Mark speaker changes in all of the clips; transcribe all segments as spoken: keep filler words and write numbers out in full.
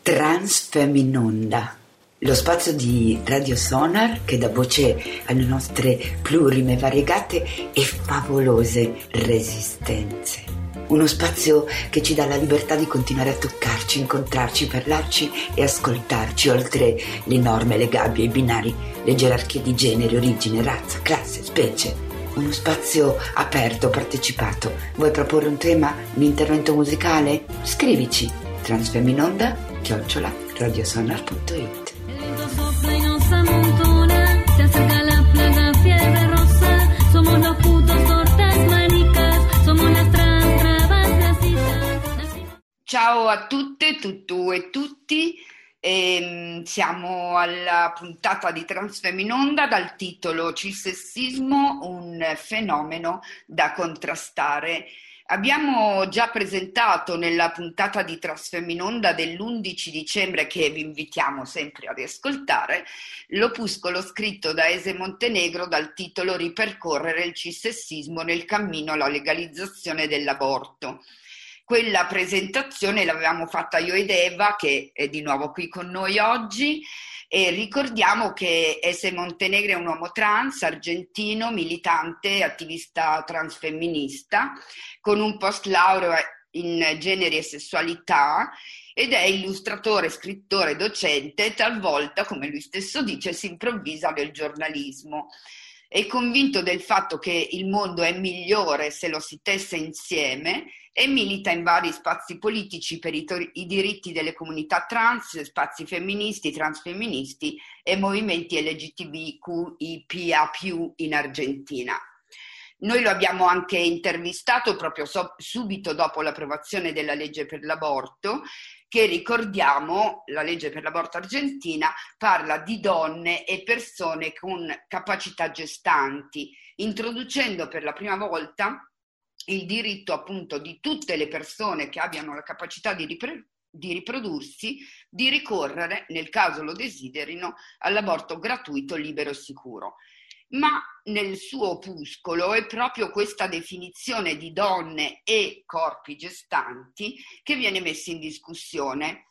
Speaker 1: Transfeminonda, lo spazio di Radio Sonar che dà voce alle nostre plurime, variegate e favolose resistenze. Uno spazio che ci dà la libertà di continuare a toccarci, incontrarci, parlarci e ascoltarci, oltre le norme, le gabbie, i binari, le gerarchie di genere, origine, razza, classe, specie. Uno spazio aperto, partecipato. Vuoi proporre un tema, un intervento musicale? Scrivici transfeminonda chiocciola radiosonar punto it.
Speaker 2: Ciao a tutte, tutto e tutti. E siamo alla puntata di Transfeminonda dal titolo Cissessismo, un fenomeno da contrastare. Abbiamo già presentato nella puntata di Transfeminonda dell'undici dicembre, che vi invitiamo sempre a riascoltare, l'opuscolo scritto da Ese Montenegro dal titolo Ripercorrere il cissessismo nel cammino alla legalizzazione dell'aborto. Quella presentazione l'avevamo fatta io ed Eva, che è di nuovo qui con noi oggi, e ricordiamo che Ese Montenegro è un uomo trans, argentino, militante, attivista transfemminista, con un post laurea in generi e sessualità, ed è illustratore, scrittore, docente e talvolta, come lui stesso dice, si improvvisa nel giornalismo. È convinto del fatto che il mondo è migliore se lo si tesse insieme e milita in vari spazi politici per i, to- i diritti delle comunità trans, spazi femministi, transfemministi e movimenti L G B T Q I P A più in Argentina. Noi lo abbiamo anche intervistato proprio so- subito dopo l'approvazione della legge per l'aborto, che ricordiamo, la legge per l'aborto argentina parla di donne e persone con capacità gestanti, introducendo per la prima volta il diritto appunto di tutte le persone che abbiano la capacità di, ripre- di riprodursi, di ricorrere, nel caso lo desiderino, all'aborto gratuito, libero e sicuro. Ma nel suo opuscolo è proprio questa definizione di donne e corpi gestanti che viene messa in discussione,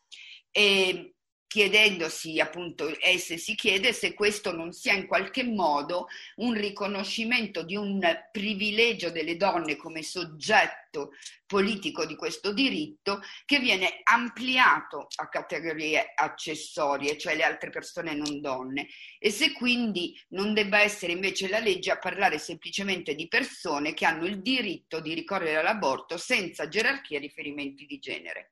Speaker 2: e chiedendosi appunto, esse si chiede se questo non sia in qualche modo un riconoscimento di un privilegio delle donne come soggetto politico di questo diritto, che viene ampliato a categorie accessorie, cioè le altre persone non donne, e se quindi non debba essere invece la legge a parlare semplicemente di persone che hanno il diritto di ricorrere all'aborto senza gerarchie e riferimenti di genere.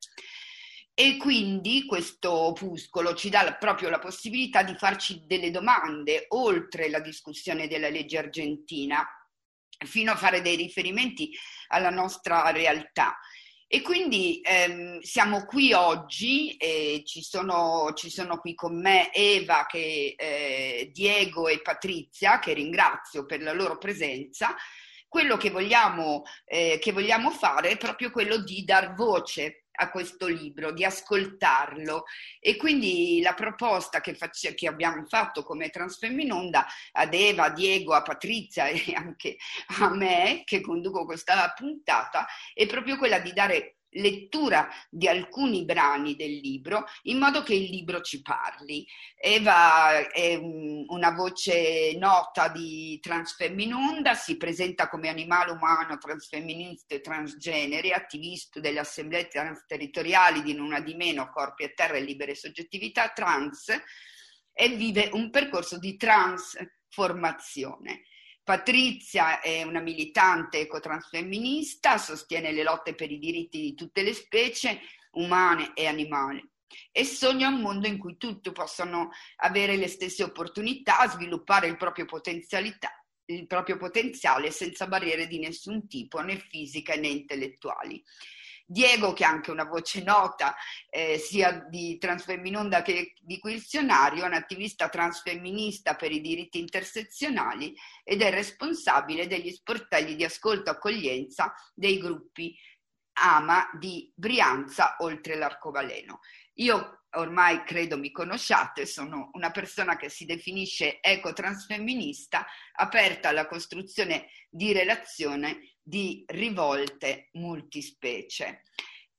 Speaker 2: E quindi questo opuscolo ci dà proprio la possibilità di farci delle domande oltre la discussione della legge argentina, fino a fare dei riferimenti alla nostra realtà. E quindi ehm, siamo qui oggi, e ci sono, ci sono qui con me Eva, che, eh, Diego e Patrizia, che ringrazio per la loro presenza. Quello che vogliamo, eh, che vogliamo fare è proprio quello di dar voce a questo libro, di ascoltarlo, e quindi la proposta che, faccia, che abbiamo fatto come Transfeminonda ad Eva, a Diego, a Patrizia e anche a me, che conduco questa puntata, è proprio quella di dare lettura di alcuni brani del libro in modo che il libro ci parli. Eva è un, una voce nota di Transfeminonda, si presenta come animale umano, transfemminista e transgenere, attivista delle assemblee transterritoriali di Nuna di Meno, Corpi e Terra e Libere Soggettività Trans, e vive un percorso di transformazione. Patrizia è una militante ecotransfemminista, sostiene le lotte per i diritti di tutte le specie, umane e animali, e sogna un mondo in cui tutti possano avere le stesse opportunità, sviluppare il proprio potenzialità, il proprio potenziale senza barriere di nessun tipo, né fisiche né intellettuali. Diego, che ha anche una voce nota eh, sia di Transfeminonda che di Quizionario, è un attivista transfemminista per i diritti intersezionali ed è responsabile degli sportelli di ascolto e accoglienza dei gruppi AMA di Brianza oltre l'Arcobaleno. Io ormai credo mi conosciate, sono una persona che si definisce ecotransfemminista, aperta alla costruzione di relazione di rivolte multispecie.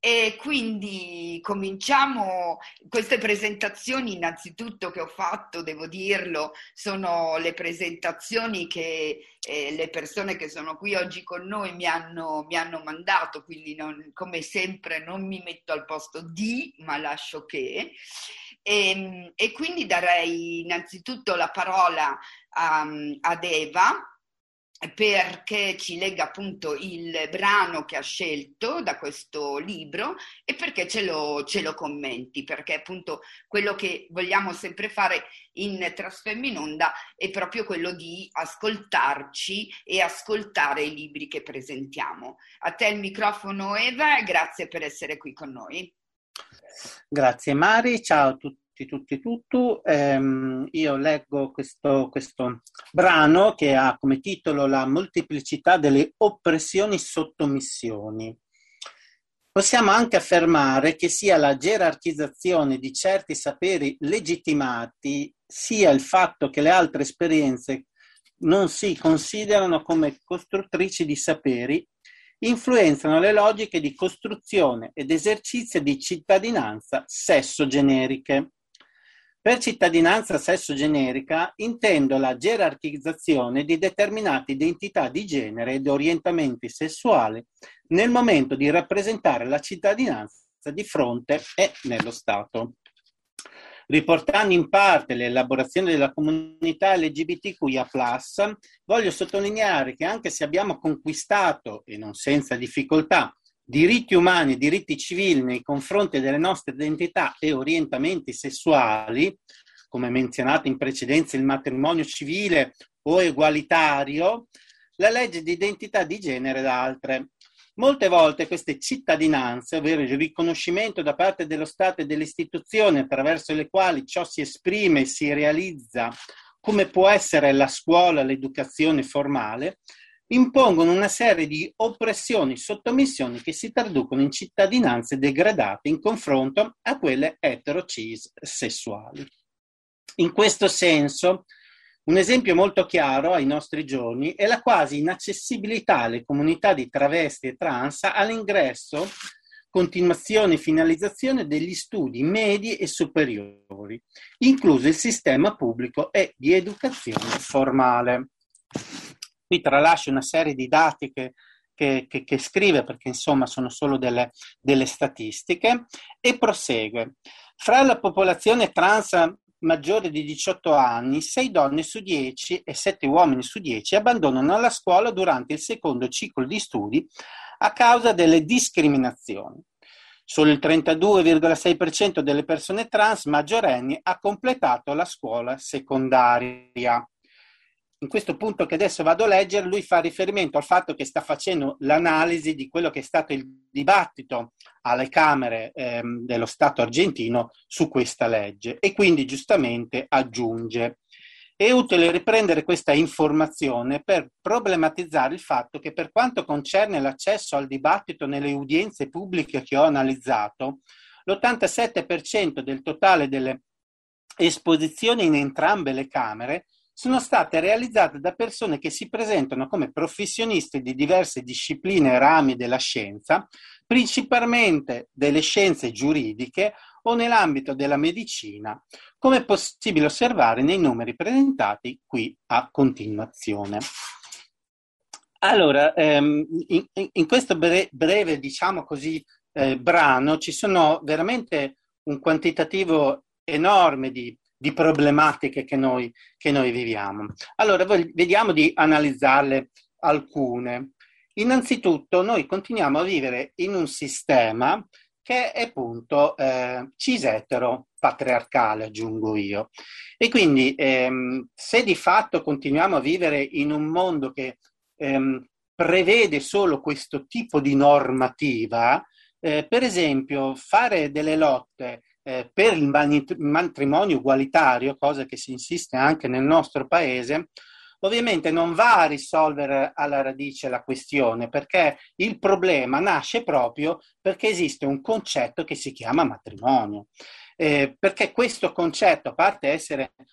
Speaker 2: E quindi cominciamo. Queste presentazioni innanzitutto che ho fatto, devo dirlo, sono le presentazioni che eh, le persone che sono qui oggi con noi mi hanno, mi hanno mandato, quindi non, come sempre non mi metto al posto di, ma lascio che. E, e quindi darei innanzitutto la parola a, ad Eva, perché ci legga appunto il brano che ha scelto da questo libro e perché ce lo, ce lo commenti, perché appunto quello che vogliamo sempre fare in Trasfemminonda è proprio quello di ascoltarci e ascoltare i libri che presentiamo. A te il microfono, Eva, e grazie per essere qui con noi.
Speaker 3: Grazie Mari, ciao a tutti. tutti tutto ehm, io leggo questo, questo brano che ha come titolo La molteplicità delle oppressioni sottomissioni. Possiamo anche affermare che sia la gerarchizzazione di certi saperi legittimati sia il fatto che le altre esperienze non si considerano come costruttrici di saperi influenzano le logiche di costruzione ed esercizio di cittadinanza sesso-generiche. Per cittadinanza sesso-generica intendo la gerarchizzazione di determinate identità di genere ed orientamenti sessuali nel momento di rappresentare la cittadinanza di fronte e nello Stato. Riportando in parte l'elaborazione della comunità L G B T Q I A plus, voglio sottolineare che anche se abbiamo conquistato, e non senza difficoltà, diritti umani e diritti civili nei confronti delle nostre identità e orientamenti sessuali, come menzionato in precedenza il matrimonio civile o egualitario, la legge di identità di genere ed altre. Molte volte queste cittadinanze, ovvero il riconoscimento da parte dello Stato e delle istituzioni attraverso le quali ciò si esprime e si realizza, come può essere la scuola, l'educazione formale, impongono una serie di oppressioni, sottomissioni che si traducono in cittadinanze degradate in confronto a quelle etero-cis sessuali. In questo senso, un esempio molto chiaro ai nostri giorni è la quasi inaccessibilità alle comunità di travesti e trans all'ingresso, continuazione e finalizzazione degli studi medi e superiori, incluso il sistema pubblico e di educazione formale. Qui tralascio una serie di dati che, che, che, che scrive, perché insomma sono solo delle, delle statistiche, e prosegue. Fra la popolazione trans maggiore di diciotto anni, sei donne su dieci e sette uomini su dieci abbandonano la scuola durante il secondo ciclo di studi a causa delle discriminazioni. Solo il trentadue virgola sei per cento delle persone trans maggiorenni ha completato la scuola secondaria. In questo punto che adesso vado a leggere, lui fa riferimento al fatto che sta facendo l'analisi di quello che è stato il dibattito alle Camere ehm, dello Stato argentino su questa legge e quindi giustamente aggiunge: è utile riprendere questa informazione per problematizzare il fatto che per quanto concerne l'accesso al dibattito nelle udienze pubbliche che ho analizzato, l'ottantasette per cento del totale delle esposizioni in entrambe le Camere sono state realizzate da persone che si presentano come professionisti di diverse discipline e rami della scienza, principalmente delle scienze giuridiche o nell'ambito della medicina, come è possibile osservare nei numeri presentati qui a continuazione. Allora, ehm, in, in questo breve, breve, diciamo così, eh, brano ci sono veramente un quantitativo enorme di di problematiche che noi, che noi viviamo. Allora, vediamo di analizzarle alcune. Innanzitutto, noi continuiamo a vivere in un sistema che è appunto eh, cis-etero patriarcale, aggiungo io. E quindi, ehm, se di fatto continuiamo a vivere in un mondo che ehm, prevede solo questo tipo di normativa, eh, per esempio, fare delle lotte Eh, per il matrimonio ugualitario, cosa che si insiste anche nel nostro paese, ovviamente non va a risolvere alla radice la questione, perché il problema nasce proprio perché esiste un concetto che si chiama matrimonio. Eh, perché questo concetto, a parte essere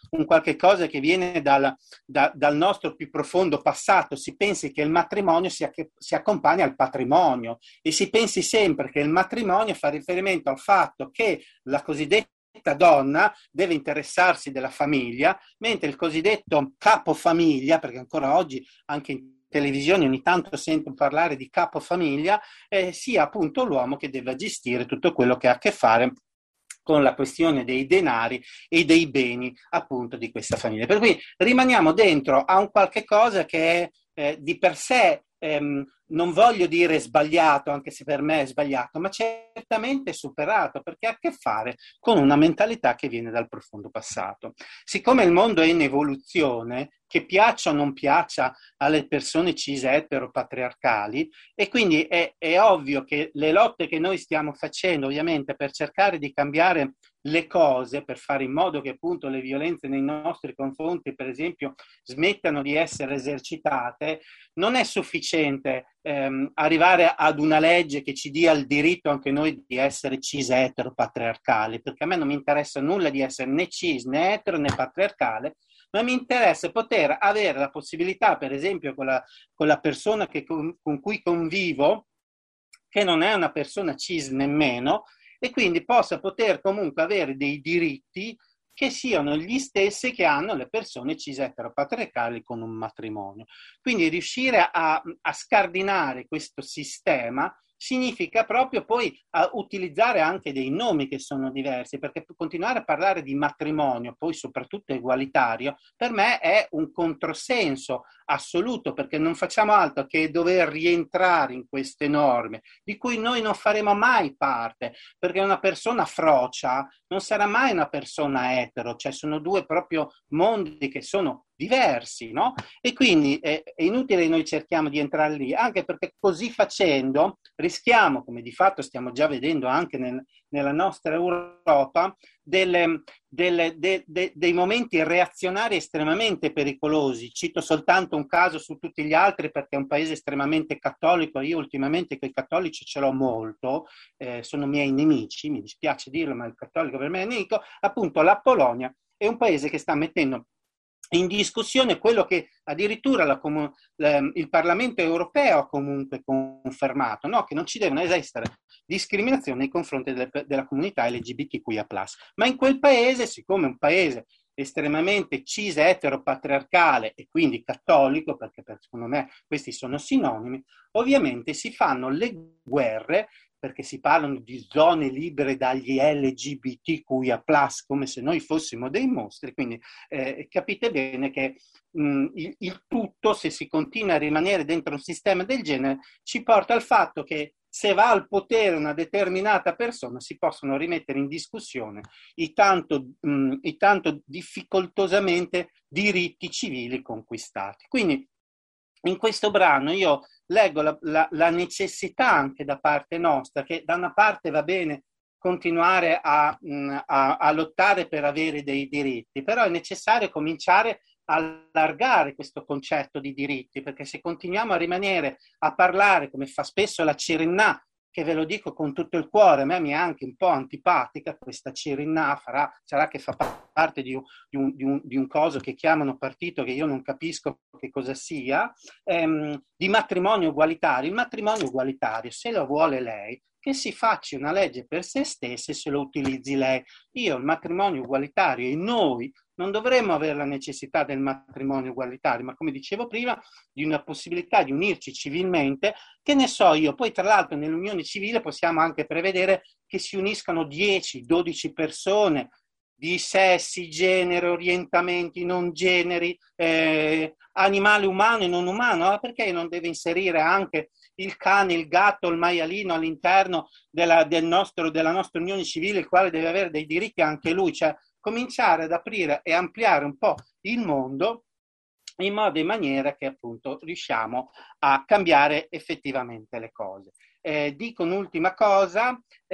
Speaker 3: un qualche cosa che viene dal, da, dal nostro più profondo passato. Si pensi che il matrimonio si, si accompagna al patrimonio e si pensi sempre che il matrimonio fa riferimento al fatto che la cosiddetta donna deve interessarsi della famiglia, mentre il cosiddetto capofamiglia, perché ancora oggi anche in televisione ogni tanto sento parlare di capofamiglia, eh, sia appunto l'uomo che deve gestire tutto quello che ha a che fare con la questione dei denari e dei beni appunto di questa famiglia. Per cui rimaniamo dentro a un qualche cosa che è eh, di per sé, ehm, non voglio dire sbagliato, anche se per me è sbagliato, ma certamente superato, perché ha a che fare con una mentalità che viene dal profondo passato. Siccome il mondo è in evoluzione, che piaccia o non piaccia alle persone cis eteropatriarcali, e quindi è, è ovvio che le lotte che noi stiamo facendo, ovviamente, per cercare di cambiare le cose, per fare in modo che appunto le violenze nei nostri confronti, per esempio, smettano di essere esercitate, non è sufficiente ehm, arrivare ad una legge che ci dia il diritto anche noi di essere cis eteropatriarcali, perché a me non mi interessa nulla di essere né cis né etero né patriarcale, ma mi interessa poter avere la possibilità, per esempio, con la, con la persona che, con, con cui convivo, che non è una persona cis nemmeno, e quindi possa poter comunque avere dei diritti che siano gli stessi che hanno le persone cis eteropatriarcali con un matrimonio. Quindi riuscire a, a scardinare questo sistema significa proprio poi uh, utilizzare anche dei nomi che sono diversi, perché continuare a parlare di matrimonio, poi soprattutto egualitario, per me è un controsenso assoluto, perché non facciamo altro che dover rientrare in queste norme, di cui noi non faremo mai parte, perché una persona frocia non sarà mai una persona etero, cioè sono due proprio mondi che sono diversi, no? E quindi è, è inutile che noi cerchiamo di entrare lì, anche perché così facendo rischiamo, come di fatto stiamo già vedendo anche nel, nella nostra Europa, delle, delle, de, de, dei momenti reazionari estremamente pericolosi. Cito soltanto un caso su tutti gli altri, perché è un paese estremamente cattolico. Io ultimamente con i cattolici ce l'ho molto, eh, sono miei nemici, mi dispiace dirlo, ma il cattolico per me è nemico. Appunto la Polonia è un paese che sta mettendo in discussione quello che addirittura la, la, il Parlamento europeo ha comunque confermato, no? Che non ci devono esistere discriminazioni nei confronti delle, della comunità L G B T Q I A plus. Ma in quel paese, siccome è un paese estremamente cis eteropatriarcale e quindi cattolico, perché per, secondo me questi sono sinonimi, ovviamente si fanno le guerre, perché si parlano di zone libere dagli L G B T Q I A plus, come se noi fossimo dei mostri, quindi eh, capite bene che mh, il, il tutto, se si continua a rimanere dentro un sistema del genere, ci porta al fatto che se va al potere una determinata persona si possono rimettere in discussione i tanto, mh, i tanto difficoltosamente diritti civili conquistati. Quindi in questo brano io leggo la, la, la necessità anche da parte nostra, che da una parte va bene continuare a, a, a lottare per avere dei diritti, però è necessario cominciare a allargare questo concetto di diritti, perché se continuiamo a rimanere a parlare, come fa spesso la Cirinà, che ve lo dico con tutto il cuore, a me mi è anche un po' antipatica questa Cirinà, farà, sarà che fa parte di un, di, un, di, un, di un coso che chiamano partito che io non capisco che cosa sia, ehm, di matrimonio ugualitario. Il matrimonio ugualitario, se lo vuole lei, che si faccia una legge per se stessa e se lo utilizzi lei. Io il matrimonio ugualitario e noi non dovremmo avere la necessità del matrimonio ugualitario, ma come dicevo prima, di una possibilità di unirci civilmente, che ne so io. Poi tra l'altro nell'unione civile possiamo anche prevedere che si uniscano dieci dodici persone di sessi, genere, orientamenti, non generi, eh, animale umano e non umano. Allora perché non deve inserire anche il cane, il gatto, il maialino all'interno della, del nostro, della nostra unione civile, il quale deve avere dei diritti anche lui? Cioè cominciare ad aprire e ampliare un po' il mondo in modo e maniera che appunto riusciamo a cambiare effettivamente le cose. Eh, dico un'ultima cosa,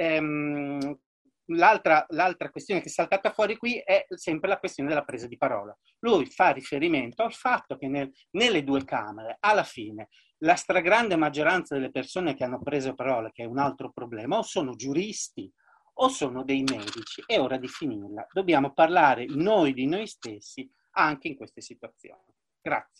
Speaker 3: ehm, l'altra, l'altra questione che è saltata fuori qui è sempre la questione della presa di parola. Lui fa riferimento al fatto che nel, nelle due Camere, alla fine, la stragrande maggioranza delle persone che hanno preso parola, che è un altro problema, o sono giuristi, o sono dei medici? È ora di finirla. Dobbiamo parlare noi di noi stessi anche in queste situazioni. Grazie.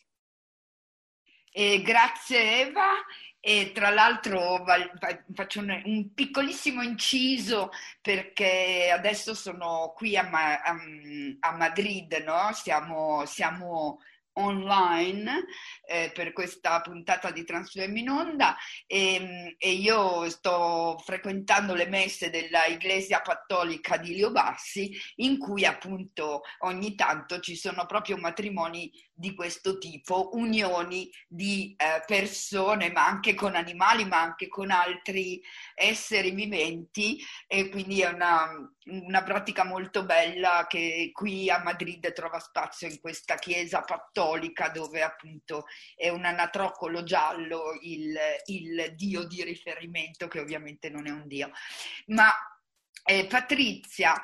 Speaker 2: Eh, grazie Eva, e tra l'altro va- va- faccio un, un piccolissimo inciso perché adesso sono qui a, Ma- a- a Madrid, no? Siamo, siamo online eh, per questa puntata di Transfeminonda e, e io sto frequentando le messe della Iglesia Cattolica di Liobassi, in cui appunto ogni tanto ci sono proprio matrimoni di questo tipo, unioni di eh, persone, ma anche con animali, ma anche con altri esseri viventi, e quindi è una, una pratica molto bella che qui a Madrid trova spazio in questa chiesa cattolica, dove appunto è un anatroccolo giallo il, il dio di riferimento, che ovviamente non è un dio. Ma Eh, Patrizia,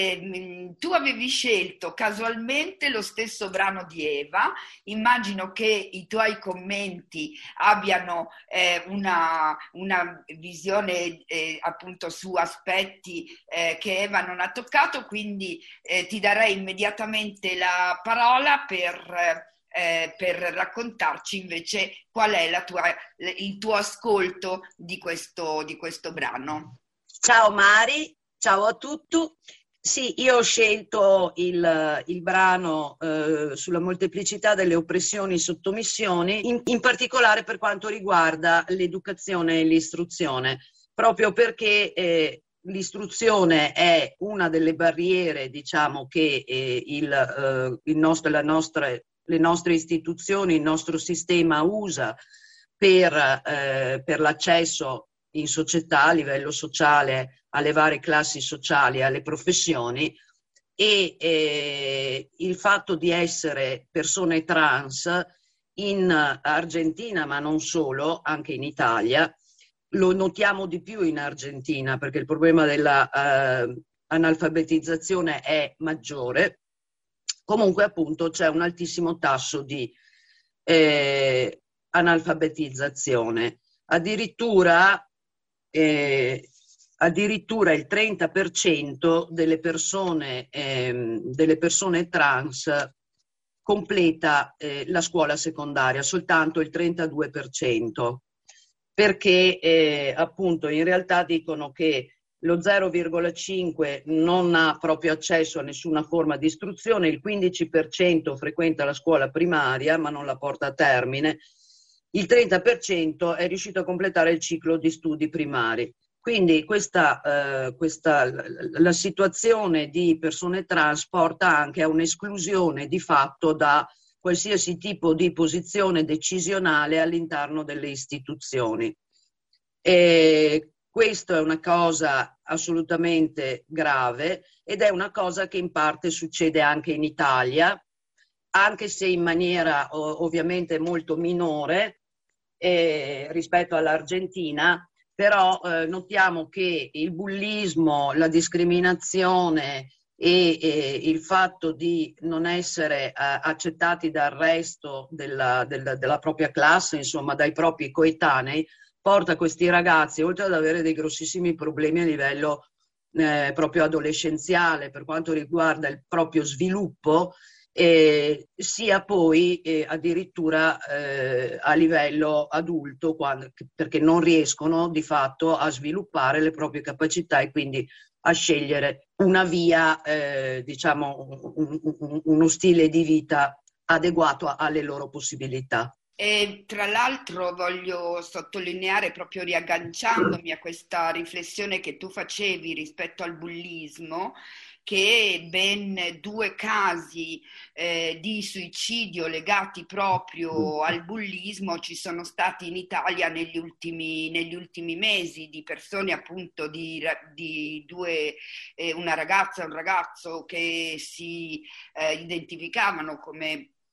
Speaker 2: eh, tu avevi scelto casualmente lo stesso brano di Eva. Immagino che i tuoi commenti abbiano eh, una, una visione eh, appunto su aspetti eh, che Eva non ha toccato, quindi eh, ti darei immediatamente la parola per... Eh, per raccontarci invece qual è la tua, il tuo ascolto di questo, di questo brano.
Speaker 4: Ciao Mari, ciao a tutti. Sì, io ho scelto il, il brano eh, sulla molteplicità delle oppressioni e sottomissioni, in, in particolare per quanto riguarda l'educazione e l'istruzione, proprio perché eh, l'istruzione è una delle barriere, diciamo, che eh, il, eh, il nostro, la nostra, le nostre istituzioni, il nostro sistema usa per, eh, per l'accesso in società, a livello sociale, alle varie classi sociali, alle professioni, e eh, il fatto di essere persone trans in Argentina, ma non solo, anche in Italia, lo notiamo di più in Argentina perché il problema della eh, analfabetizzazione è maggiore. Comunque appunto c'è un altissimo tasso di eh, analfabetizzazione. Addirittura Eh, addirittura il trenta per cento delle persone, ehm, delle persone trans completa eh, la scuola secondaria, soltanto il trentadue per cento, perché eh, appunto in realtà dicono che lo zero virgola cinque non ha proprio accesso a nessuna forma di istruzione, il quindici per cento frequenta la scuola primaria ma non la porta a termine, il trenta per cento è riuscito a completare il ciclo di studi primari. Quindi questa, eh, questa, la, la situazione di persone trans porta anche a un'esclusione di fatto da qualsiasi tipo di posizione decisionale all'interno delle istituzioni. E questo è una cosa assolutamente grave ed è una cosa che in parte succede anche in Italia, anche se in maniera ovviamente molto minore eh, rispetto all'Argentina, però eh, notiamo che il bullismo, la discriminazione e, e il fatto di non essere eh, accettati dal resto della, della, della propria classe, insomma dai propri coetanei, porta questi ragazzi, oltre ad avere dei grossissimi problemi a livello eh, proprio adolescenziale per quanto riguarda il proprio sviluppo, Eh, sia poi eh, addirittura eh, a livello adulto, quando, perché non riescono di fatto a sviluppare le proprie capacità e quindi a scegliere una via, eh, diciamo, un, un, uno stile di vita adeguato alle loro possibilità.
Speaker 2: E tra l'altro voglio sottolineare, proprio riagganciandomi a questa riflessione che tu facevi rispetto al bullismo, che ben due casi eh, di suicidio legati proprio al bullismo ci sono stati in Italia negli ultimi, negli ultimi mesi, di persone appunto di, di due, eh, una ragazza e un ragazzo che si eh, identificavano come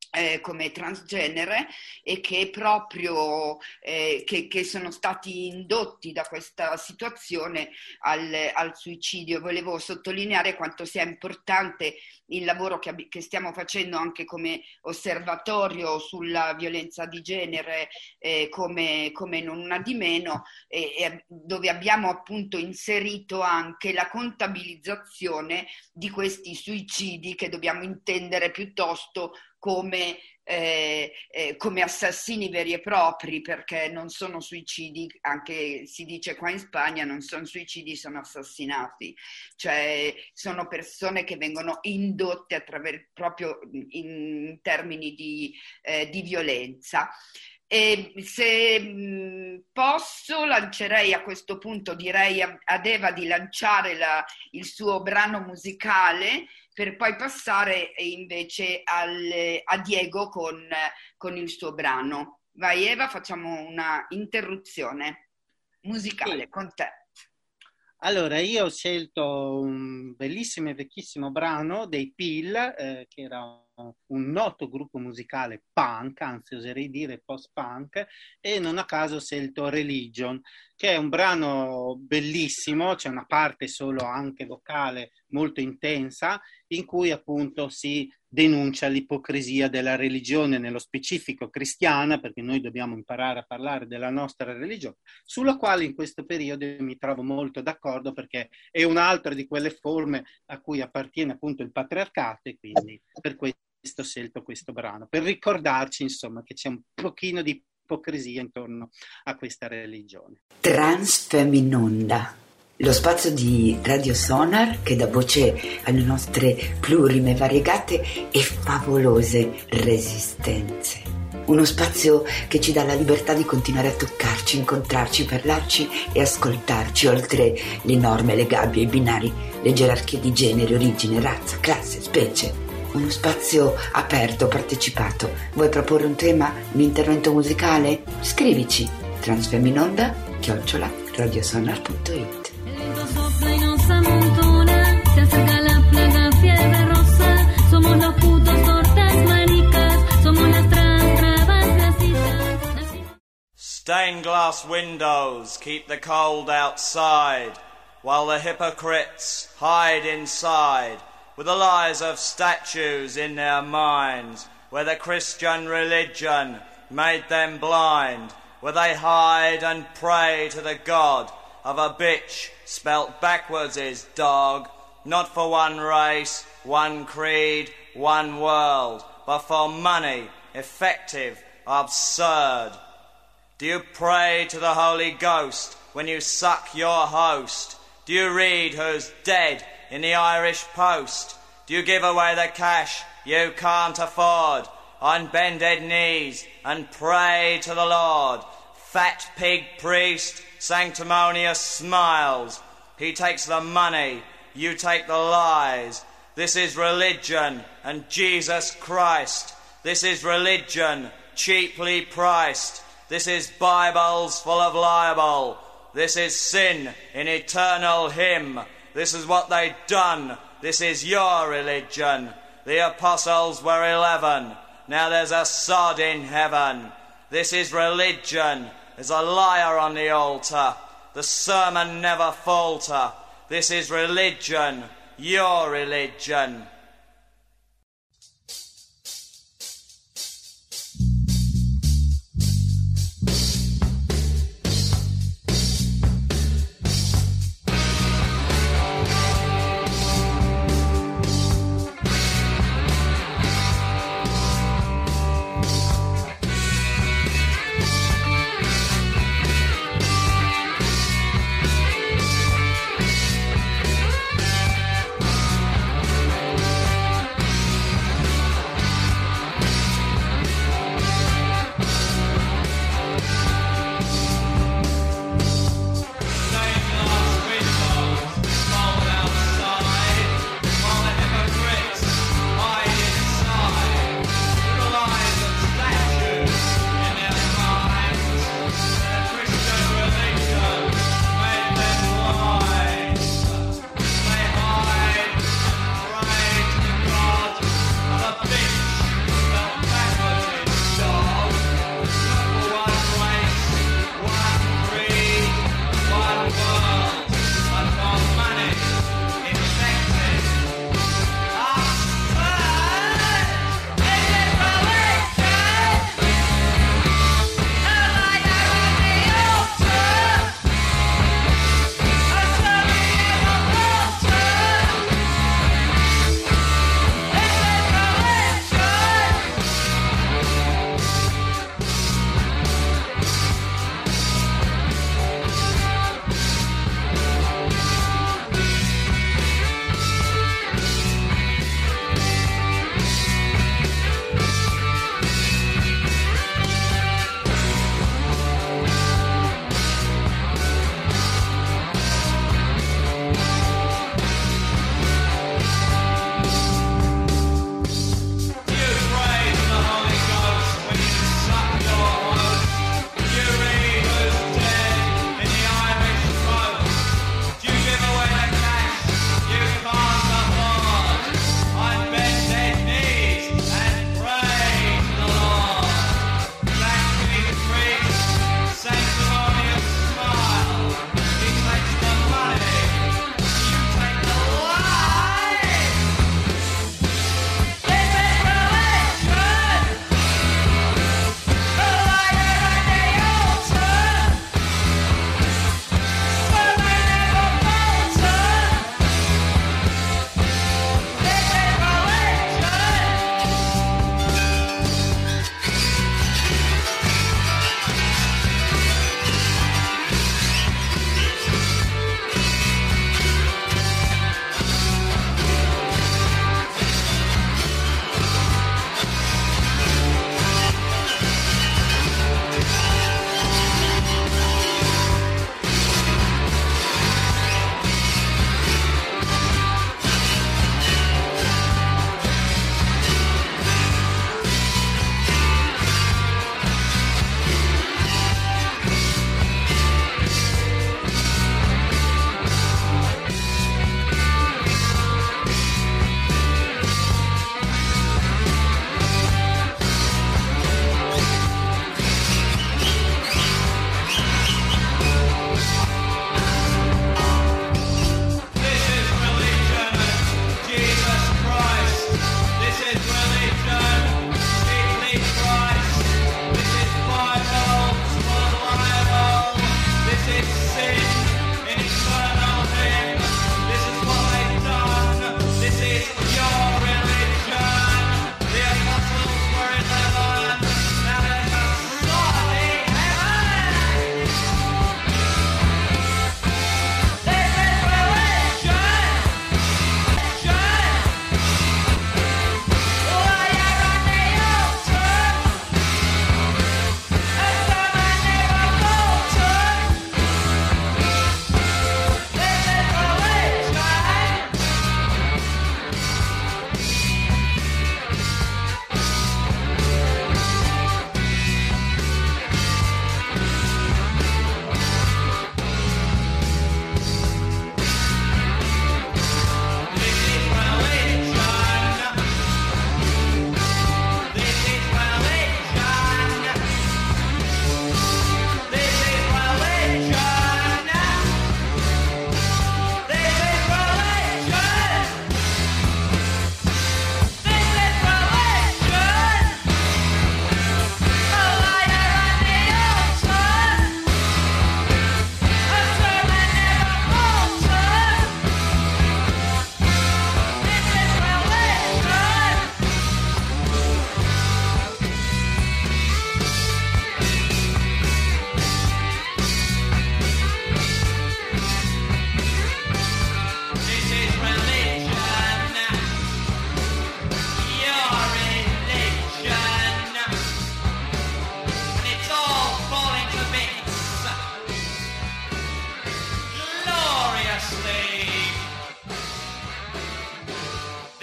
Speaker 2: Eh, come transgenere e che proprio eh, che, che sono stati indotti da questa situazione al, al suicidio. Volevo sottolineare quanto sia importante il lavoro che, che stiamo facendo anche come osservatorio sulla violenza di genere, eh, come, come non una di meno, eh, eh, dove abbiamo appunto inserito anche la contabilizzazione di questi suicidi, che dobbiamo intendere piuttosto come, eh, eh, come assassini veri e propri, perché non sono suicidi, anche si dice qua in Spagna, non sono suicidi, sono assassinati, cioè sono persone che vengono indotte attraverso, proprio in termini di, eh, di violenza. E se mh, posso, lancerei a questo punto, direi a, ad Eva di lanciare la, il suo brano musicale, per poi passare invece al, a Diego con, con il suo brano. Vai Eva, facciamo una interruzione musicale, sì, con te.
Speaker 3: Allora, io ho scelto un bellissimo e vecchissimo brano dei Peel, eh, che era un noto gruppo musicale punk, anzi oserei dire post-punk, e non a caso ho scelto Religion, che è un brano bellissimo, c'è una parte solo anche vocale molto intensa, in cui appunto si denuncia l'ipocrisia della religione, nello specifico cristiana, perché noi dobbiamo imparare a parlare della nostra religione, sulla quale in questo periodo mi trovo molto d'accordo, perché è un'altra di quelle forme a cui appartiene appunto il patriarcato, e quindi per questo ho scelto questo brano, per ricordarci insomma che c'è un pochino di ipocrisia intorno a questa religione.
Speaker 1: Transfeminonda, lo spazio di Radio Sonar che dà voce alle nostre plurime, variegate e favolose resistenze. Uno spazio che ci dà la libertà di continuare a toccarci, incontrarci, parlarci e ascoltarci, oltre le norme, le gabbie, i binari, le gerarchie di genere, origine, razza, classe, specie. Uno spazio aperto, partecipato. Vuoi proporre un tema, un intervento musicale? Scrivici transfeminonda chiocciola radiosonar punto it.
Speaker 5: Stained glass windows keep the cold outside, while the hypocrites hide inside, with the lies of statues in their minds, where the Christian religion made them blind, where they hide and pray to the God of a bitch spelt backwards is dog, not for one race, one creed, one world, but for money, effective, absurd. Do you pray to the Holy Ghost when you suck your host? Do you read who's dead in the Irish Post? Do you give away the cash you can't afford on bended knees and pray to the Lord? Fat pig priest, sanctimonious smiles. He takes the money, you take the lies. This is religion and Jesus Christ. This is religion cheaply priced. This is Bibles full of libel. This is sin in eternal hymn. This is what they've done. This is your religion. The apostles were eleven. Now there's a sod in heaven. This is religion. There's a liar on the altar. The sermon never falter. This is religion. Your religion.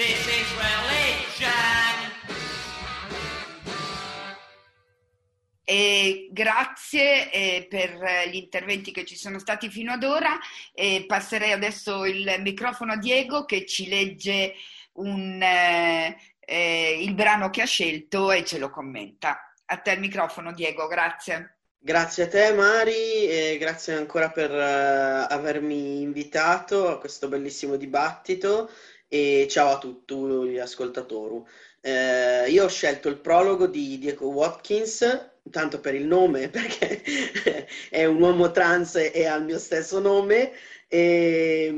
Speaker 5: This is religion.
Speaker 2: E grazie eh, per gli interventi che ci sono stati fino ad ora. E passerei adesso il microfono a Diego, che ci legge un, eh, eh, il brano che ha scelto e ce lo commenta. A te il microfono, Diego, grazie.
Speaker 6: Grazie a te, Mari, e grazie ancora per uh, avermi invitato a questo bellissimo dibattito, e ciao a tutti gli ascoltatori. Uh, io ho scelto il prologo di Diego Watkins, tanto per il nome, perché è un uomo trans e ha il mio stesso nome, e,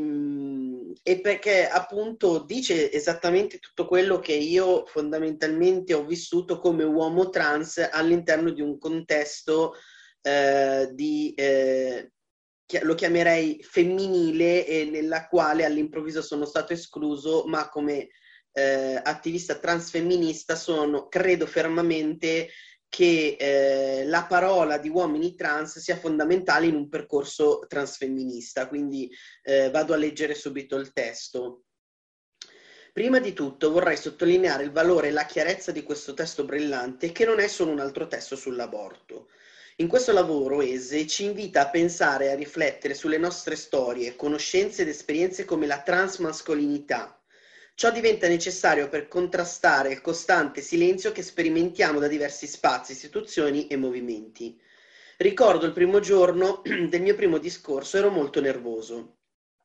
Speaker 6: e perché appunto dice esattamente tutto quello che io fondamentalmente ho vissuto come uomo trans all'interno di un contesto eh, di, eh, lo chiamerei femminile, e nella quale all'improvviso sono stato escluso, ma come eh, attivista transfemminista sono, credo fermamente che eh, la parola di uomini trans sia fondamentale in un percorso transfemminista, quindi eh, vado a leggere subito il testo. Prima di tutto vorrei sottolineare il valore e la chiarezza di questo testo brillante, che non è solo un altro testo sull'aborto. In questo lavoro Esse ci invita a pensare e a riflettere sulle nostre storie, conoscenze ed esperienze come la transmascolinità. Ciò diventa necessario per contrastare il costante silenzio che sperimentiamo da diversi spazi, istituzioni e movimenti. Ricordo il primo giorno del mio primo discorso, ero molto nervoso.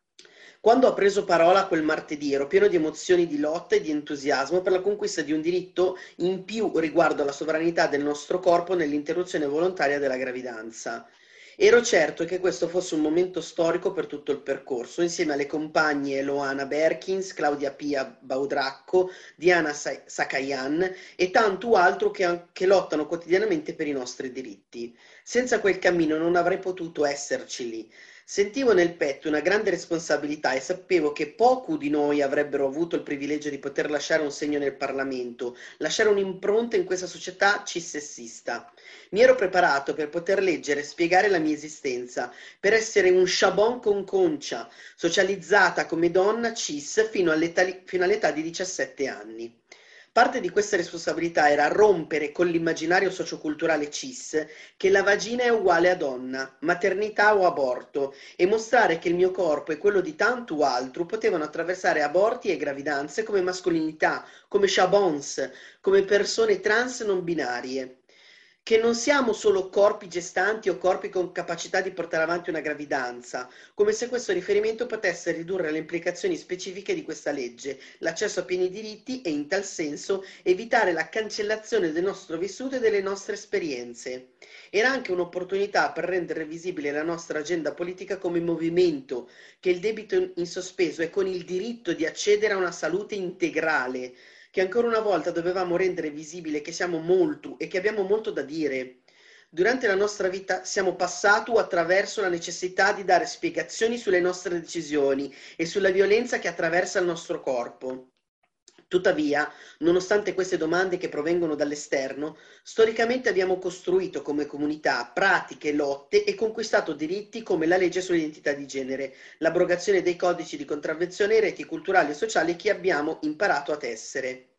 Speaker 6: Quando ho preso parola quel martedì ero pieno di emozioni di lotta e di entusiasmo per la conquista di un diritto in più riguardo alla sovranità del nostro corpo nell'interruzione volontaria della gravidanza. Ero certo che questo fosse un momento storico per tutto il percorso, insieme alle compagne Loana Berkins, Claudia Pia Baudracco, Diana Sakayan e tanto altro che, che lottano quotidianamente per i nostri diritti. Senza quel cammino non avrei potuto esserci lì. Sentivo nel petto una grande responsabilità e sapevo che pochi di noi avrebbero avuto il privilegio di poter lasciare un segno nel Parlamento, lasciare un'impronta in questa società cissessista. Mi ero preparato per poter leggere e spiegare la mia esistenza, per essere un sciabon con concia, socializzata come donna cis fino all'età, fino all'età di diciassette anni. Parte di questa responsabilità era rompere con l'immaginario socioculturale cis che la vagina è uguale a donna, maternità o aborto, e mostrare che il mio corpo e quello di tanto altro potevano attraversare aborti e gravidanze come mascolinità, come shabons, come persone trans non binarie. Che non siamo solo corpi gestanti o corpi con capacità di portare avanti una gravidanza, come se questo riferimento potesse ridurre le implicazioni specifiche di questa legge, l'accesso a pieni diritti e, in tal senso, evitare la cancellazione del nostro vissuto e delle nostre esperienze. Era anche un'opportunità per rendere visibile la nostra agenda politica come movimento, che il debito in sospeso è con il diritto di accedere a una salute integrale, che ancora una volta dovevamo rendere visibile che siamo molto e che abbiamo molto da dire. Durante la nostra vita siamo passati attraverso la necessità di dare spiegazioni sulle nostre decisioni e sulla violenza che attraversa il nostro corpo. Tuttavia, nonostante queste domande che provengono dall'esterno, storicamente abbiamo costruito come comunità pratiche, lotte e conquistato diritti come la legge sull'identità di genere, l'abrogazione dei codici di contravvenzione e reti culturali e sociali che abbiamo imparato a tessere.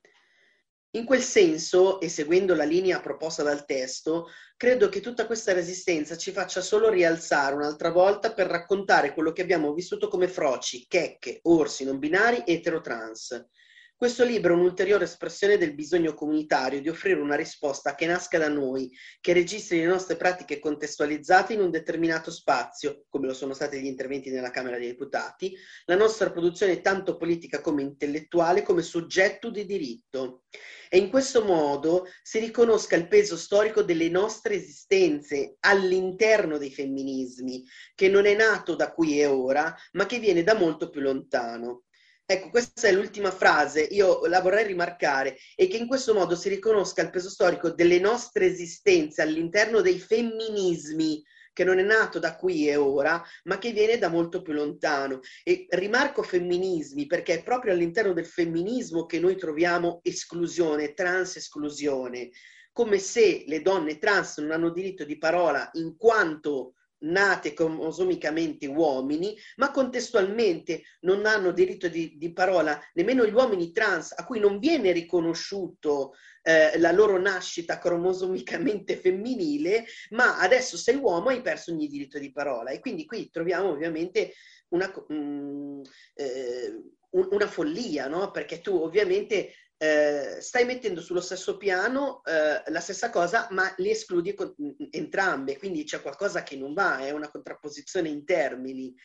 Speaker 6: In quel senso, e seguendo la linea proposta dal testo, credo che tutta questa resistenza ci faccia solo rialzare un'altra volta per raccontare quello che abbiamo vissuto come froci, checche, orsi, non binari, etero-trans. Questo libro è un'ulteriore espressione del bisogno comunitario di offrire una risposta che nasca da noi, che registri le nostre pratiche contestualizzate in un determinato spazio, come lo sono stati gli interventi nella Camera dei Deputati, la nostra produzione tanto politica come intellettuale, come soggetto di diritto. E in questo modo si riconosca il peso storico delle nostre esistenze all'interno dei femminismi, che non è nato da qui e ora, ma che viene da molto più lontano. Ecco, questa è l'ultima frase, io la vorrei rimarcare, e che in questo modo si riconosca il peso storico delle nostre esistenze all'interno dei femminismi, che non è nato da qui e ora, ma che viene da molto più lontano. E rimarco femminismi perché è proprio all'interno del femminismo che noi troviamo esclusione, trans-esclusione, come se le donne trans non hanno diritto di parola in quanto nate cromosomicamente uomini, ma contestualmente non hanno diritto di, di parola nemmeno gli uomini trans, a cui non viene riconosciuto eh, la loro nascita cromosomicamente femminile, ma adesso sei uomo e hai perso ogni diritto di parola. E quindi qui troviamo ovviamente una, um, eh, una follia, no? Perché tu ovviamente Eh, stai mettendo sullo stesso piano eh, la stessa cosa, ma li escludi con, entrambe, quindi c'è qualcosa che non va, è una contrapposizione in termini.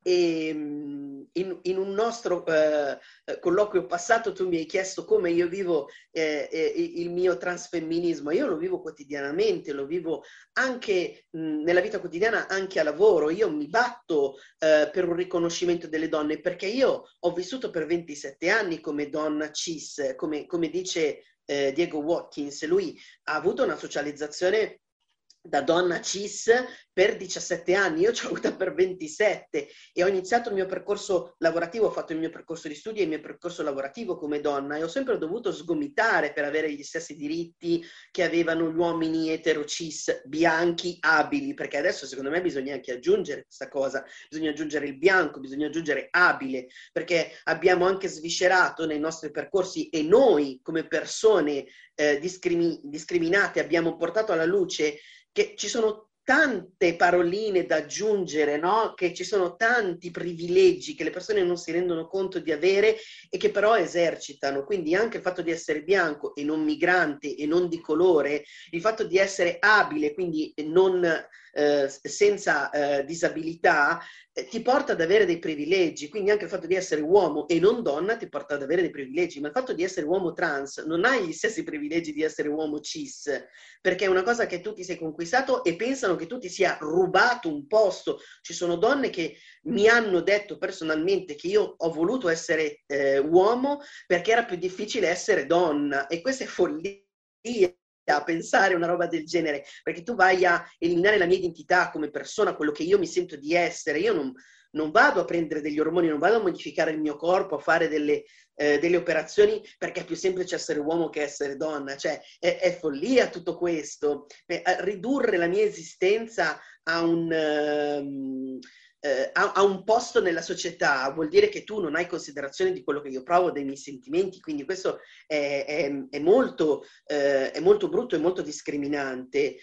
Speaker 6: E in, in un nostro eh, colloquio passato tu mi hai chiesto come io vivo eh, eh, il mio transfemminismo. Io lo vivo quotidianamente, lo vivo anche mh, nella vita quotidiana, anche a lavoro. Io mi batto eh, per un riconoscimento delle donne, perché io ho vissuto per ventisette anni come donna cis, come, come dice eh, Diego Watkins. Lui ha avuto una socializzazione da donna cis per diciassette anni, io ce l'ho avuta per ventisette e ho iniziato il mio percorso lavorativo, ho fatto il mio percorso di studi e il mio percorso lavorativo come donna e ho sempre dovuto sgomitare per avere gli stessi diritti che avevano gli uomini etero cis bianchi abili, perché adesso secondo me bisogna anche aggiungere questa cosa, bisogna aggiungere il bianco, bisogna aggiungere abile, perché abbiamo anche sviscerato nei nostri percorsi e noi come persone eh, discrimi- discriminate abbiamo portato alla luce che ci sono tante paroline da aggiungere, no? Che ci sono tanti privilegi che le persone non si rendono conto di avere e che però esercitano. Quindi anche il fatto di essere bianco e non migrante e non di colore, il fatto di essere abile, quindi non eh, senza eh, disabilità, eh, ti porta ad avere dei privilegi. Quindi anche il fatto di essere uomo e non donna ti porta ad avere dei privilegi, ma il fatto di essere uomo trans non hai gli stessi privilegi di essere uomo cis, perché è una cosa che tu ti sei conquistato e pensano che tu ti sia rubato un posto. Ci sono donne che mi hanno detto personalmente che io ho voluto essere eh, uomo perché era più difficile essere donna, e questa è follia a pensare una roba del genere, perché tu vai a eliminare la mia identità come persona, quello che io mi sento di essere. Io non, non vado a prendere degli ormoni, non vado a modificare il mio corpo, a fare delle, eh, delle operazioni perché è più semplice essere uomo che essere donna. Cioè è, è follia tutto questo. Eh, ridurre la mia esistenza a un... Um, Eh, a, a un posto nella società vuol dire che tu non hai considerazione di quello che io provo, dei miei sentimenti, quindi questo è, è, è, molto, eh, è molto brutto e molto discriminante.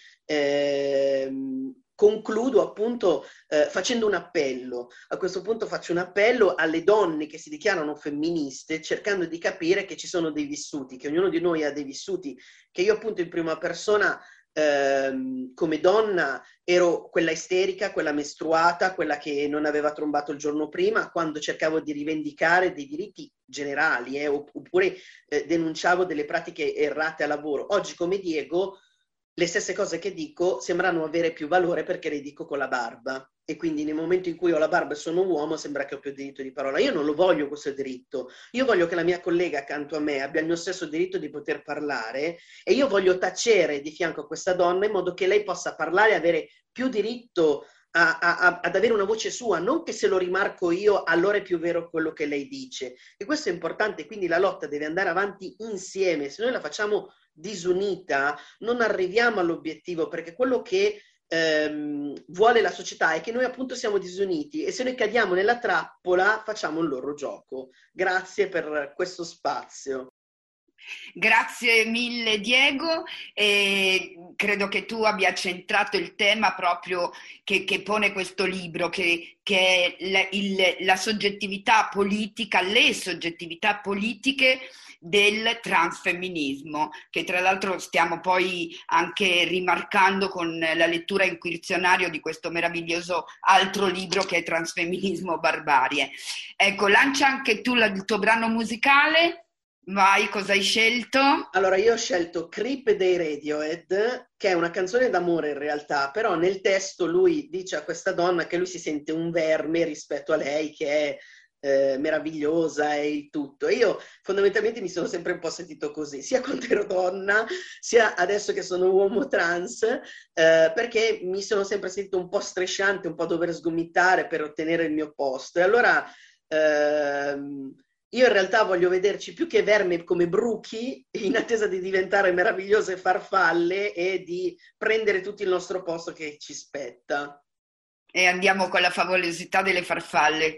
Speaker 6: Eh, concludo appunto eh, facendo un appello. A questo punto faccio un appello alle donne che si dichiarano femministe, cercando di capire che ci sono dei vissuti, che ognuno di noi ha dei vissuti, che io appunto in prima persona Ehm, come donna ero quella isterica, quella mestruata, quella che non aveva trombato il giorno prima, quando cercavo di rivendicare dei diritti generali, eh, oppure eh, denunciavo delle pratiche errate a lavoro. Oggi come Diego le stesse cose che dico sembrano avere più valore perché le dico con la barba, e quindi nel momento in cui ho la barba e sono uomo sembra che ho più diritto di parola. Io non lo voglio questo diritto, io voglio che la mia collega accanto a me abbia il mio stesso diritto di poter parlare, e io voglio tacere di fianco a questa donna in modo che lei possa parlare e avere più diritto a, a, a, ad avere una voce sua, non che se lo rimarco io allora è più vero quello che lei dice. E questo è importante, quindi la lotta deve andare avanti insieme. Se noi la facciamo disunita non arriviamo all'obiettivo, perché quello che ehm, vuole la società è che noi appunto siamo disuniti, e se noi cadiamo nella trappola facciamo il loro gioco. Grazie per questo spazio.
Speaker 2: Grazie mille Diego, e credo che tu abbia centrato il tema proprio che, che pone questo libro, che, che è la, il, la soggettività politica, le soggettività politiche del transfemminismo, che tra l'altro stiamo poi anche rimarcando con la lettura inquisizionaria di questo meraviglioso altro libro che è Transfemminismo Barbarie. Ecco, lancia anche tu la, il tuo brano musicale. Vai, cosa hai scelto?
Speaker 6: Allora, io ho scelto Creep dei Radiohead, che è una canzone d'amore in realtà, però nel testo lui dice a questa donna che lui si sente un verme rispetto a lei, che è eh, meravigliosa e il tutto. E io fondamentalmente mi sono sempre un po' sentito così, sia quando ero donna, sia adesso che sono uomo trans, eh, perché mi sono sempre sentito un po' strisciante, un po' dover sgomitare per ottenere il mio posto. E allora... Ehm, io in realtà voglio vederci più che vermi come bruchi, in attesa di diventare meravigliose farfalle e di prendere tutto il nostro posto che ci spetta.
Speaker 2: E andiamo con la favolosità delle farfalle.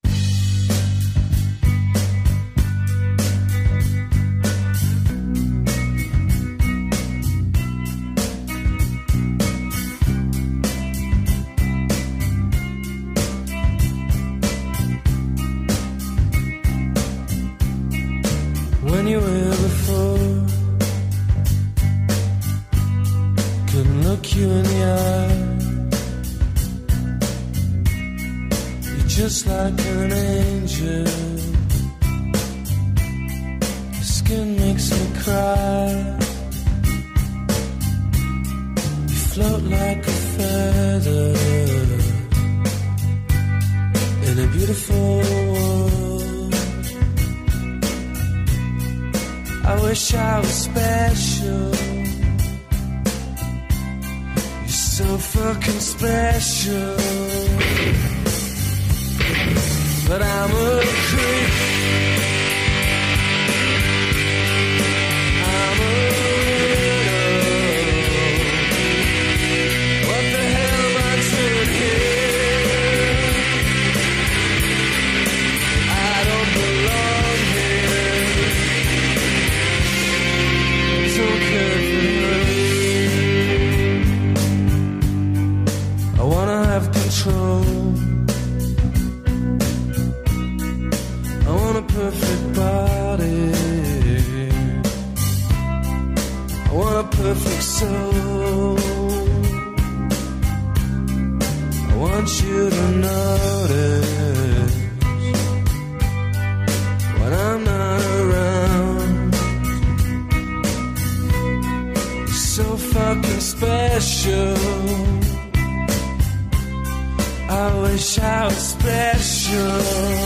Speaker 7: When you were before, couldn't look you in the eye. You're just like an angel. Your skin makes me cry. You float like a feather in a beautiful world. I wish I was special. You're so fucking special. But I'm a creep. I'm a widow. What the hell am I doing here? I don't belong here. So careful. I wanna have control. I want a perfect body. I want a perfect soul. I want you to notice when I'm not around. You're so fucking special. I wish I was special.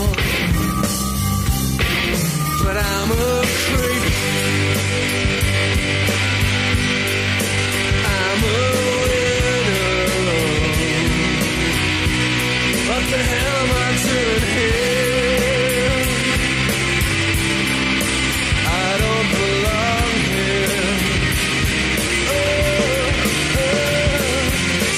Speaker 7: But I'm a creep. I'm a widow. What the hell am I doing here? I don't belong here. Oh, oh.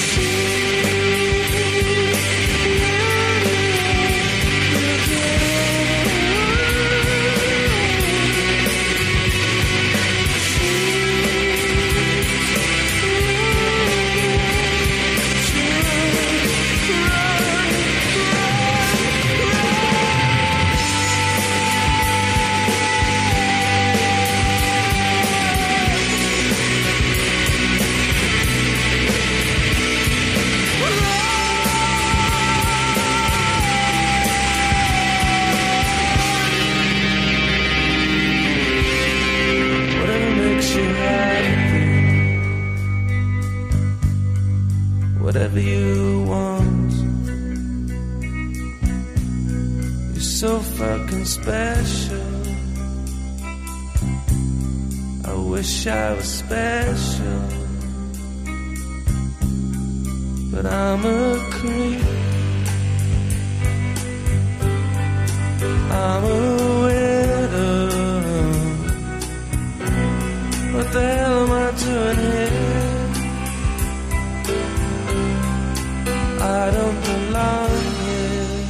Speaker 7: Whatever you want. You're so fucking special. I wish I was special. But I'm a creep. I'm a widow. What the hell am I doing here? I don't belong here.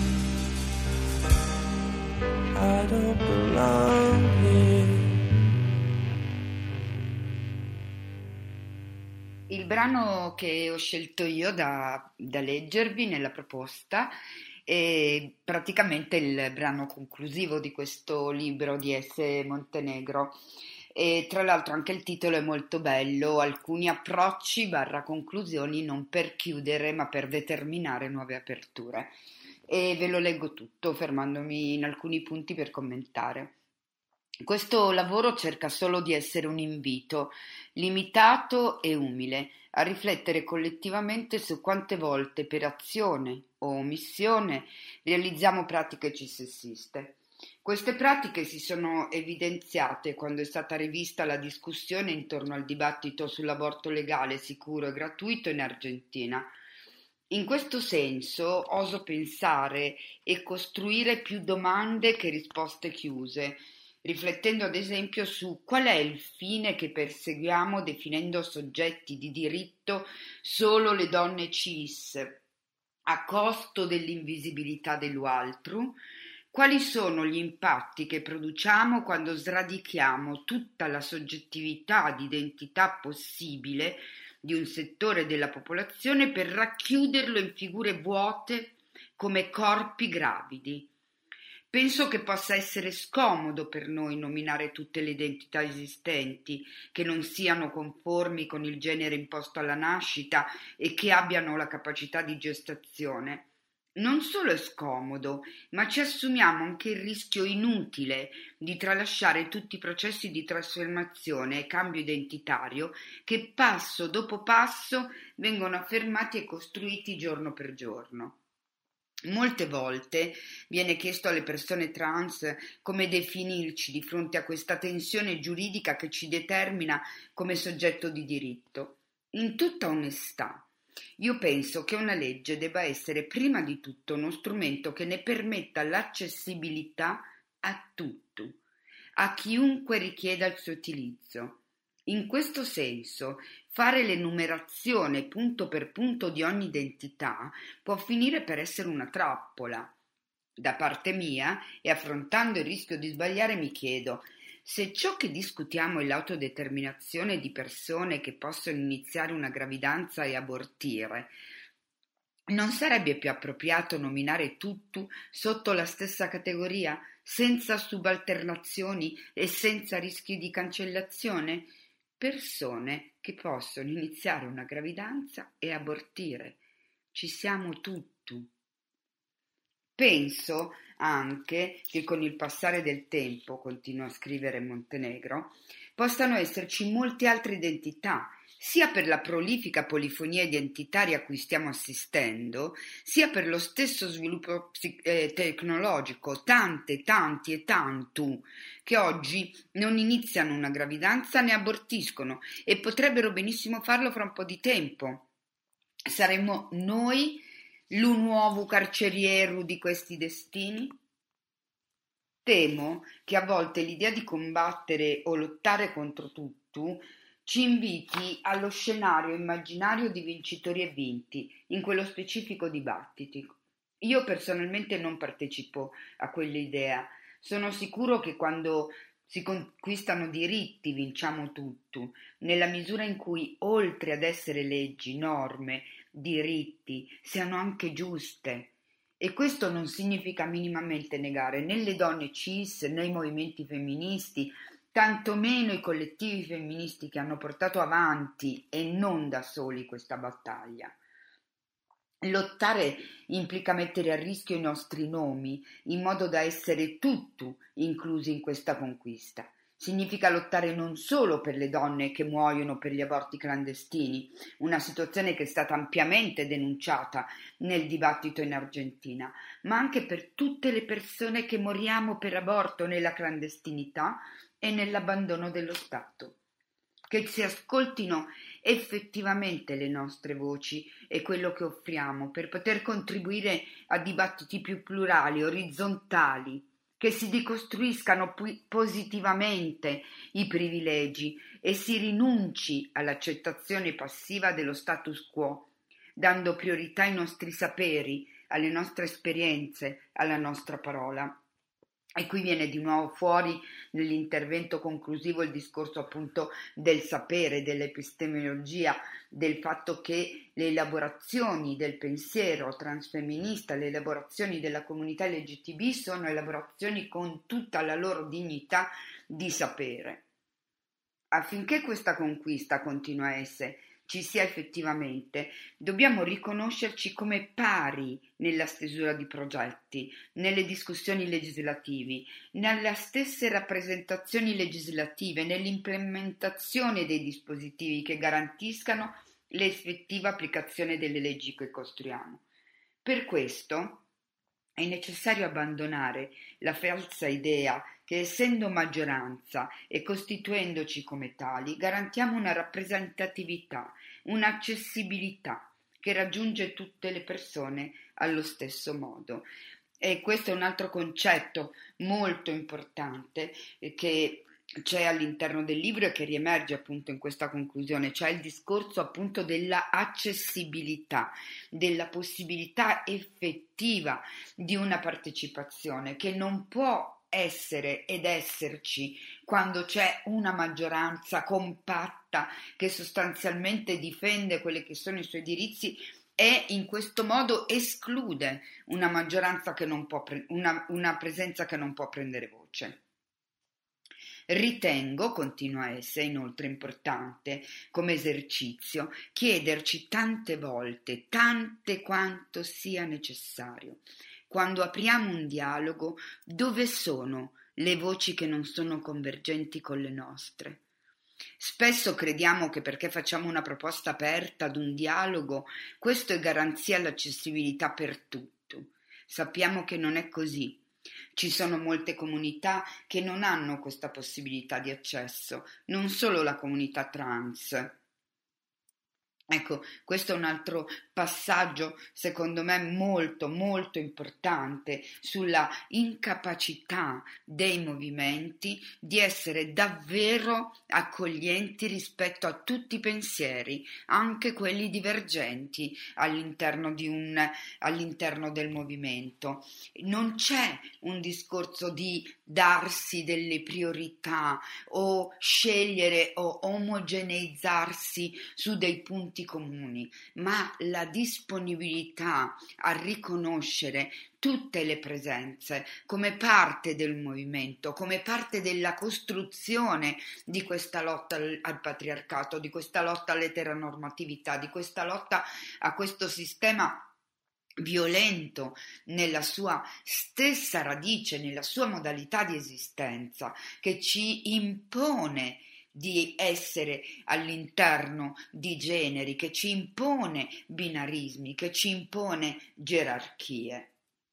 Speaker 7: I don't belong here.
Speaker 2: Il brano che ho scelto io da, da leggervi nella proposta è praticamente il brano conclusivo di questo libro di S. Montenegro. E tra l'altro anche il titolo è molto bello, alcuni approcci barra conclusioni non per chiudere ma per determinare nuove aperture. E ve lo leggo tutto fermandomi in alcuni punti per commentare. Questo lavoro cerca solo di essere un invito, limitato e umile, a riflettere collettivamente su quante volte per azione o omissione realizziamo pratiche cissessiste. Queste pratiche si sono evidenziate quando è stata rivista la discussione intorno al dibattito sull'aborto legale, sicuro e gratuito in Argentina. In questo senso oso pensare e costruire più domande che risposte chiuse, riflettendo ad esempio su qual è il fine che perseguiamo definendo soggetti di diritto solo le donne cis, a costo dell'invisibilità dell'altro? Quali sono gli impatti che produciamo quando sradichiamo tutta la soggettività di identità possibile di un settore della popolazione per racchiuderlo in figure vuote come corpi gravidi? Penso che possa essere scomodo per noi nominare tutte le identità esistenti, che non siano conformi con il genere imposto alla nascita e che abbiano la capacità di gestazione. Non solo è scomodo, ma ci assumiamo anche il rischio inutile di tralasciare tutti i processi di trasformazione e cambio identitario che passo dopo passo vengono affermati e costruiti giorno per giorno. Molte volte viene chiesto alle persone trans come definirci di fronte a questa tensione giuridica che ci determina come soggetto di diritto. In tutta onestà, io penso che una legge debba essere prima di tutto uno strumento che ne permetta l'accessibilità a tutto, a chiunque richieda il suo utilizzo. In questo senso, fare l'enumerazione punto per punto di ogni identità può finire per essere una trappola. Da parte mia, e affrontando il rischio di sbagliare, mi chiedo: se ciò che discutiamo è l'autodeterminazione di persone che possono iniziare una gravidanza e abortire, non sarebbe più appropriato nominare tutto sotto la stessa categoria, senza subalternazioni e senza rischi di cancellazione? Persone che possono iniziare una gravidanza e abortire. Ci siamo tutti. Penso anche che con il passare del tempo, continua a scrivere Montenegro, possano esserci molte altre identità, sia per la prolifica polifonia identitaria a cui stiamo assistendo, sia per lo stesso sviluppo eh, tecnologico, tante, tanti e tantu, che oggi non iniziano una gravidanza né abortiscono e potrebbero benissimo farlo fra un po' di tempo. Saremmo noi l'un nuovo carceriero di questi destini? Temo che a volte l'idea di combattere o lottare contro tutto ci inviti allo scenario immaginario di vincitori e vinti in quello specifico dibattito. Io personalmente non partecipo a quell'idea. Sono sicuro che quando si conquistano diritti vinciamo tutto, nella misura in cui, oltre ad essere leggi, norme, diritti, siano anche giuste. E questo non significa minimamente negare né le donne cis né i movimenti femministi, tantomeno i collettivi femministi che hanno portato avanti e non da soli questa battaglia. Lottare implica mettere a rischio i nostri nomi in modo da essere tutti inclusi in questa conquista. Significa lottare non solo per le donne che muoiono per gli aborti clandestini, una situazione che è stata ampiamente denunciata nel dibattito in Argentina, ma anche per tutte le persone che moriamo per aborto nella clandestinità e nell'abbandono dello Stato. Che si ascoltino effettivamente le nostre voci e quello che offriamo per poter contribuire a dibattiti più plurali, orizzontali, che si decostruiscano positivamente i privilegi e si rinunci all'accettazione passiva dello status quo, dando priorità ai nostri saperi, alle nostre esperienze, alla nostra parola. E qui viene di nuovo fuori nell'intervento conclusivo il discorso appunto del sapere, dell'epistemologia, del fatto che le elaborazioni del pensiero transfemminista, le elaborazioni della comunità L G B T sono elaborazioni con tutta la loro dignità di sapere. Affinché questa conquista continua a essere ci sia effettivamente, dobbiamo riconoscerci come pari nella stesura di progetti, nelle discussioni legislativi, nelle stesse rappresentazioni legislative, nell'implementazione dei dispositivi che garantiscano l'effettiva applicazione delle leggi che costruiamo. Per questo è necessario abbandonare la falsa idea che, essendo maggioranza e costituendoci come tali, garantiamo una rappresentatività, un'accessibilità che raggiunge tutte le persone allo stesso modo. E questo è un altro concetto molto importante che c'è all'interno del libro e che riemerge appunto in questa conclusione, c'è il discorso appunto della accessibilità, della possibilità effettiva di una partecipazione che non può essere ed esserci quando c'è una maggioranza compatta che sostanzialmente difende quelli che sono i suoi diritti e in questo modo esclude una maggioranza che non può pre- una, una presenza che non può prendere voce. Ritengo, continua essa, inoltre importante come esercizio chiederci tante volte, tante quanto sia necessario, quando apriamo un dialogo, dove sono le voci che non sono convergenti con le nostre. Spesso crediamo che perché facciamo una proposta aperta ad un dialogo, questo è garanzia all'accessibilità per tutto. Sappiamo che non è così. Ci sono molte comunità che non hanno questa possibilità di accesso, non solo la comunità trans. Ecco, questo è un altro passaggio secondo me molto molto importante sulla incapacità dei movimenti di essere davvero accoglienti rispetto a tutti i pensieri, anche quelli divergenti all'interno di un all'interno del movimento. Non c'è un discorso di darsi delle priorità o scegliere o omogeneizzarsi su dei punti comuni, ma la disponibilità a riconoscere tutte le presenze come parte del movimento, come parte della costruzione di questa lotta al, al patriarcato, di questa lotta all'eteronormatività, di questa lotta a questo sistema violento nella sua stessa radice, nella sua modalità di esistenza, che ci impone di essere all'interno di generi, che ci impone binarismi, che ci impone gerarchie.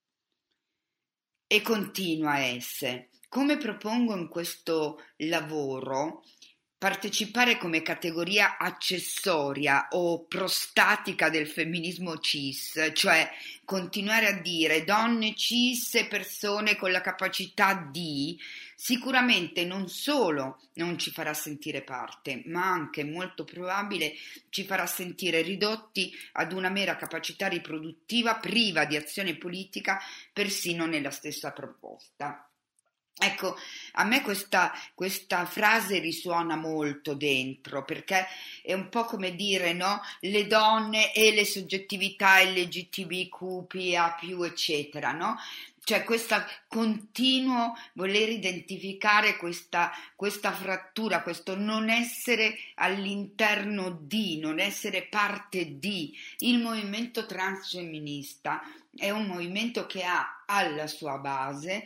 Speaker 2: E continua a essere, come propongo in questo lavoro, partecipare come categoria accessoria o prostatica del femminismo cis, cioè continuare a dire donne cis e persone con la capacità di, sicuramente non solo non ci farà sentire parte, ma anche molto probabile ci farà sentire ridotti ad una mera capacità riproduttiva priva di azione politica persino nella stessa proposta. Ecco, a me questa, questa frase risuona molto dentro, perché è un po' come dire, no? Le donne e le soggettività L G B T Q P A più, eccetera, no? Cioè questo continuo voler identificare questa, questa frattura, questo non essere all'interno di, non essere parte di. Il movimento transfemminista è un movimento che ha alla sua base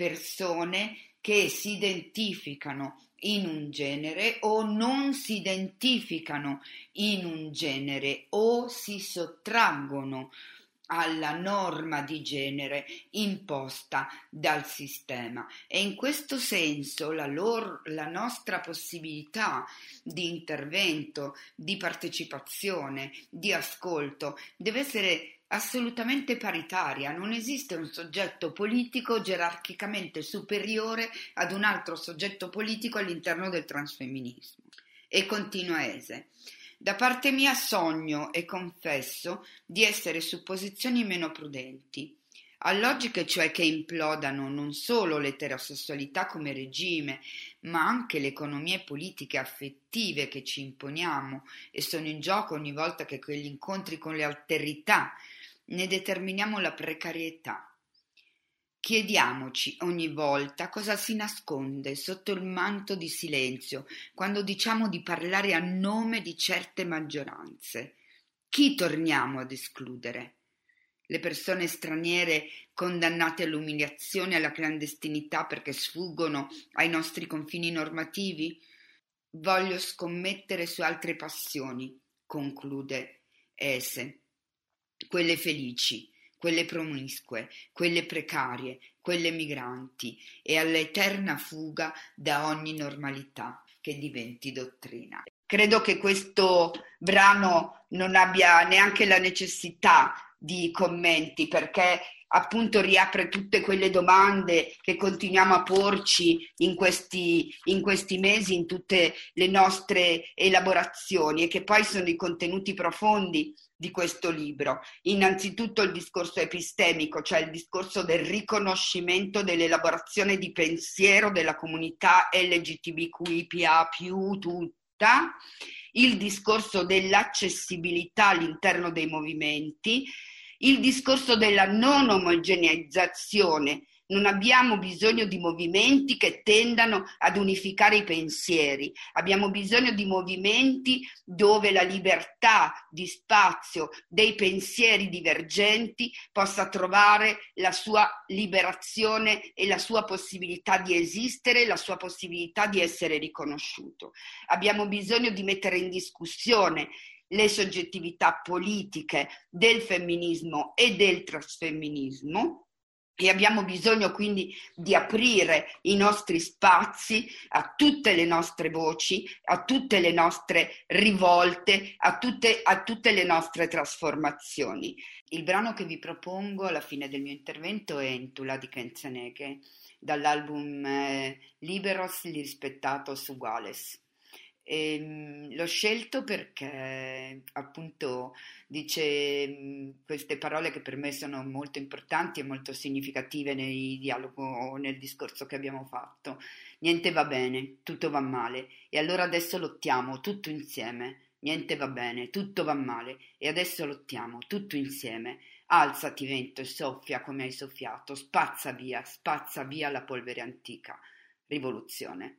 Speaker 2: persone che si identificano in un genere o non si identificano in un genere o si sottraggono alla norma di genere imposta dal sistema, e in questo senso la, loro, la nostra possibilità di intervento, di partecipazione, di ascolto deve essere assolutamente paritaria. Non esiste un soggetto politico gerarchicamente superiore ad un altro soggetto politico all'interno del transfemminismo. E continua Ese. Da parte mia sogno e confesso di essere su posizioni meno prudenti, a logiche cioè che implodano non solo l'eterosessualità come regime, ma anche le economie politiche affettive che ci imponiamo e sono in gioco ogni volta che quegli incontri con le alterità ne determiniamo la precarietà. Chiediamoci ogni volta cosa si nasconde sotto il manto di silenzio quando diciamo di parlare a nome di certe maggioranze. Chi torniamo ad escludere? Le persone straniere condannate all'umiliazione e alla clandestinità perché sfuggono ai nostri confini normativi? Voglio scommettere su altre passioni, conclude Ese, quelle felici, quelle promiscue, quelle precarie, quelle migranti, e all'eterna fuga da ogni normalità che diventi dottrina. Credo che questo brano non abbia neanche la necessità di commenti, perché appunto riapre tutte quelle domande che continuiamo a porci in questi, in questi mesi, in tutte le nostre elaborazioni, e che poi sono i contenuti profondi di questo libro. Innanzitutto il discorso epistemico, cioè il discorso del riconoscimento dell'elaborazione di pensiero della comunità L G B T Q I A P A più tutta, il discorso dell'accessibilità all'interno dei movimenti, il discorso della non omogeneizzazione. Non abbiamo bisogno di movimenti che tendano ad unificare i pensieri, abbiamo bisogno di movimenti dove la libertà di spazio dei pensieri divergenti possa trovare la sua liberazione e la sua possibilità di esistere, la sua possibilità di essere riconosciuto. Abbiamo bisogno di mettere in discussione le soggettività politiche del femminismo e del trasfemminismo, e abbiamo bisogno quindi di aprire i nostri spazi a tutte le nostre voci, a tutte le nostre rivolte, a tutte, a tutte le nostre trasformazioni. Il brano che vi propongo alla fine del mio intervento è Entula di Kenzeneghe, dall'album eh, Liberos Lispettatos Uguales. E, l'ho scelto perché appunto dice mh, queste parole che per me sono molto importanti e molto significative nel dialogo, nel discorso che abbiamo fatto. Niente va bene, tutto va male, e allora adesso lottiamo tutto insieme. Niente va bene, tutto va male, e adesso lottiamo tutto insieme. Alzati vento e soffia come hai soffiato, spazza via, spazza via la polvere antica. Rivoluzione.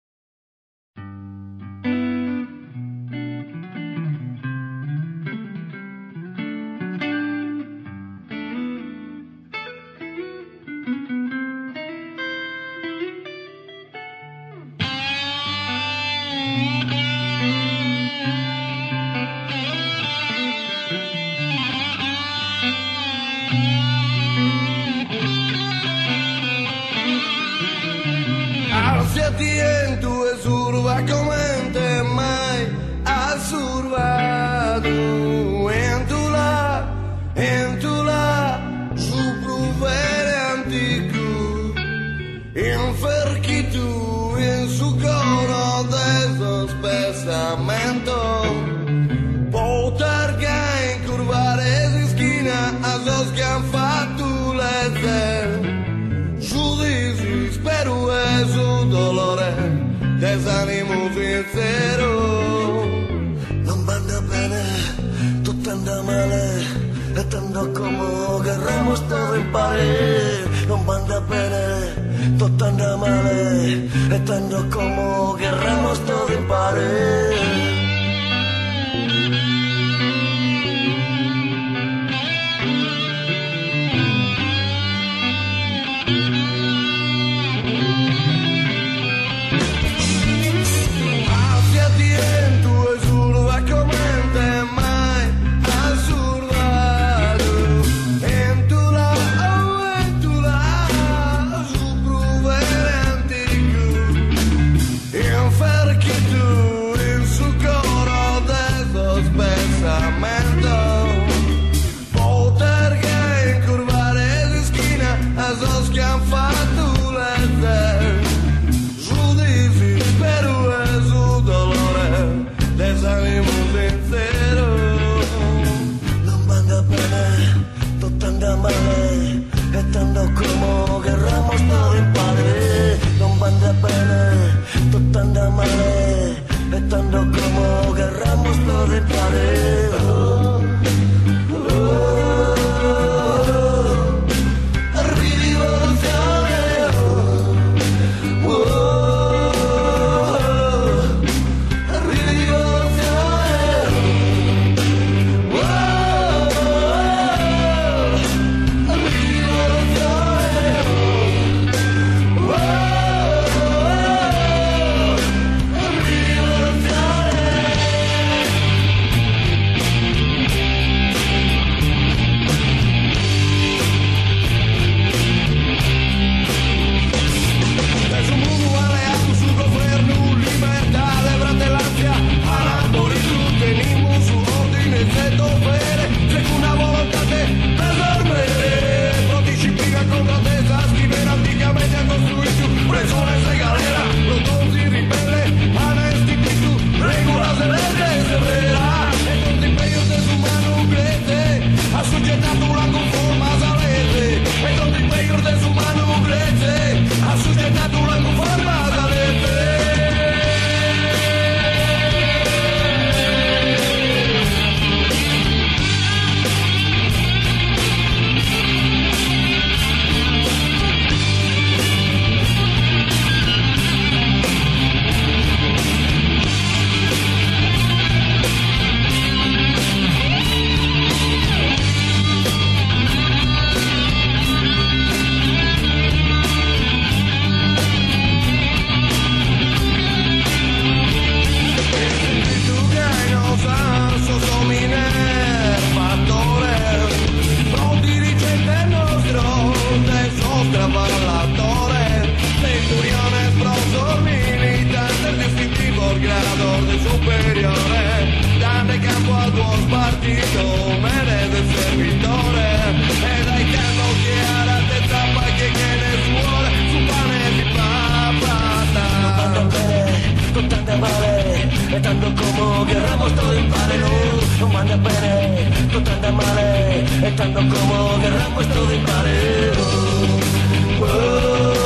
Speaker 7: Tientu e surva comente mai ha survato. Entula, entula, su pruvere antico, inferchitu in su coro de spessamento, potarga in curvare si schina a sos che han fatto le zen, giudici spero e su dolore, desanimo sincero. Non banda bene, tutto anda male, e tanto como querramos todo en pared. Non banda bene, tutto anda male, e tanto como querramos todo en pared. Perché tu in creador de superiores, dare campo a tuo spartito, merede servitore, e dai canto che ara te tappa che chiede suore, su pane di papata.
Speaker 8: No tanto bene, con tanta male, e tanto como querramos todo en pare, no, no manda bene, con tanta male, e tanto como querramos todo en pare, oh, oh.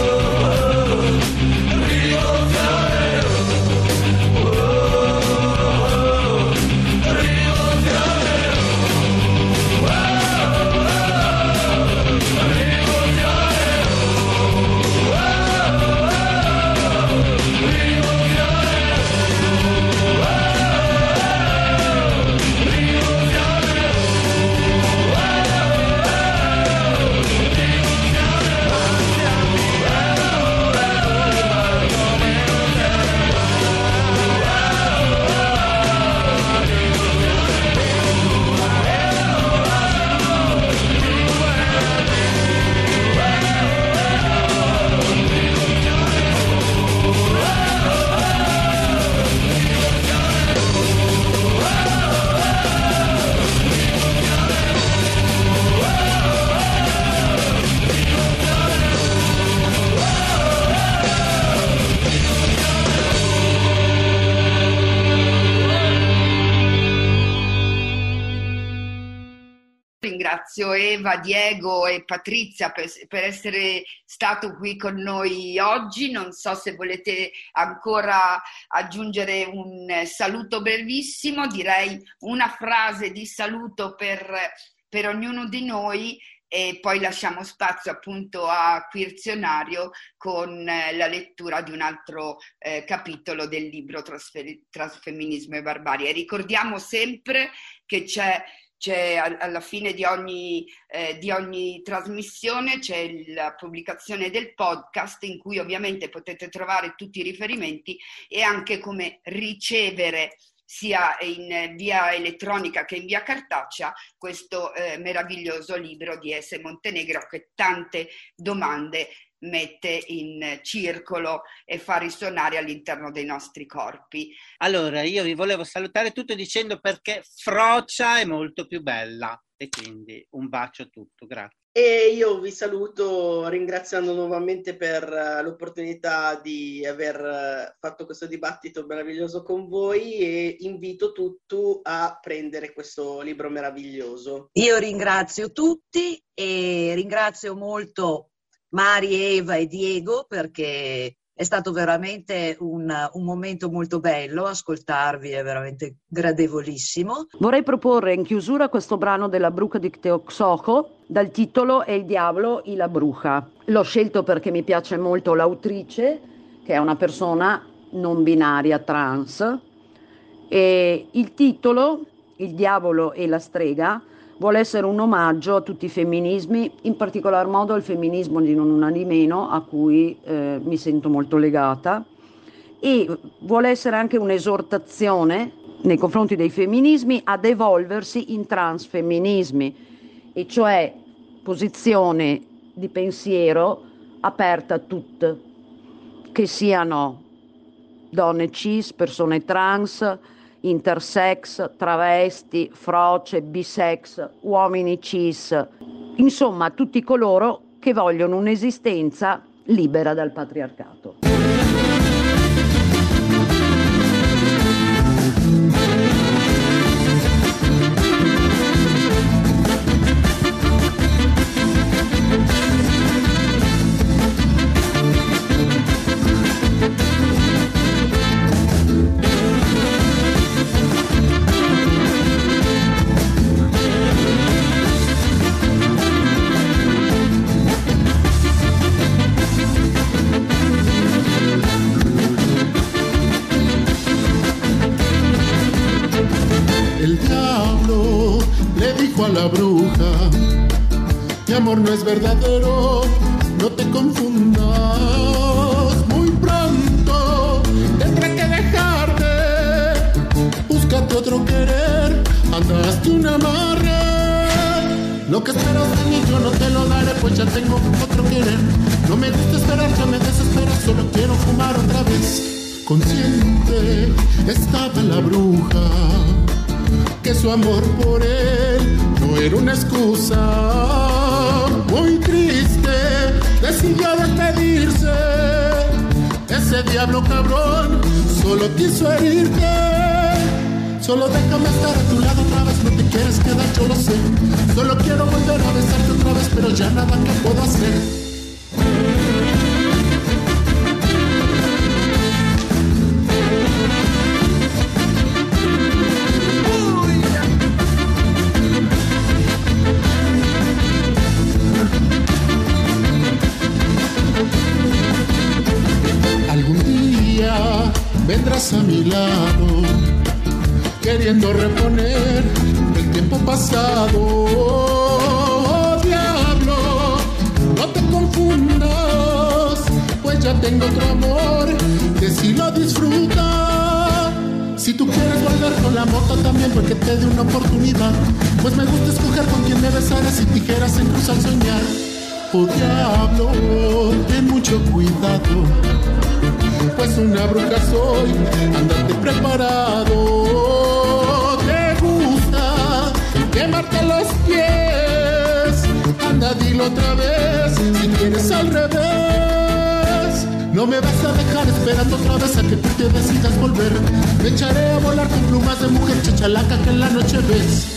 Speaker 2: Ringrazio Eva, Diego e Patrizia per, per essere stato qui con noi oggi. Non so se volete ancora aggiungere un saluto brevissimo, direi una frase di saluto per, per ognuno di noi e poi lasciamo spazio appunto a Queerzionario con la lettura di un altro eh, capitolo del libro Trasfer- Transfemminismo e Barbarie. Ricordiamo sempre che c'è C'è alla fine di ogni, eh, di ogni trasmissione c'è la pubblicazione del podcast in cui ovviamente potete trovare tutti i riferimenti e anche come ricevere sia in via elettronica che in via cartacea questo eh, meraviglioso libro di Ese Montenegro che tante domande mette in circolo e fa risuonare all'interno dei nostri corpi.
Speaker 3: Allora, io vi volevo salutare tutto dicendo perché Frocia è molto più bella e quindi un bacio a tutto, grazie.
Speaker 6: E io vi saluto ringraziando nuovamente per uh, l'opportunità di aver uh, fatto questo dibattito meraviglioso con voi e invito tutti a prendere questo libro meraviglioso.
Speaker 4: Io ringrazio tutti e ringrazio molto Mari, Eva e Diego perché è stato veramente un, un momento molto bello, ascoltarvi è veramente gradevolissimo.
Speaker 9: Vorrei proporre in chiusura questo brano della Bruca di Cteoxoco dal titolo E il diavolo y la bruja. L'ho scelto perché mi piace molto l'autrice, che è una persona non binaria trans, e il titolo, Il diavolo e la strega, vuole essere un omaggio a tutti i femminismi, in particolar modo al femminismo di Non Una di Meno, a cui eh, mi sento molto legata, e vuole essere anche un'esortazione nei confronti dei femminismi ad evolversi in transfemminismi, e cioè posizione di pensiero aperta a tutte, che siano donne cis, persone trans, intersex, travesti, froce, bisex, uomini cis, insomma tutti coloro che vogliono un'esistenza libera dal patriarcato.
Speaker 10: A la bruja, mi amor no es verdadero, no te confundas, muy pronto tendré que dejarte, búscate otro querer, andaste un amarre, lo que esperas de mí yo no te lo daré, pues ya tengo otro querer, no me gusta esperar, ya me desespera, solo quiero fumar otra vez, consciente estaba la bruja, que su amor por él no era una excusa. Muy triste, decidió despedirse. Ese diablo cabrón solo quiso herirte. Solo déjame estar a tu lado otra vez, no te quieres quedar, yo lo sé. Solo quiero volver a besarte otra vez, pero ya nada que puedo hacer. Algún día vendrás a mi lado, queriendo reponer el tiempo pasado. Oh, diablo, no te confundas, pues ya tengo otro amor que si lo disfruta. Si tú quieres volver con la moto también, porque te dé una oportunidad, pues me gusta escoger con quien me besaras y tijeras en cruz al soñar. Oh, diablo, ten mucho cuidado, pues una bruja soy, ándate preparado. ¿Te gusta quemarte los pies? Anda, dilo otra vez, si quieres al revés. No me vas a dejar esperando otra vez a que tú te decidas volver. Me echaré a volar con plumas de mujer chachalaca que en la noche ves.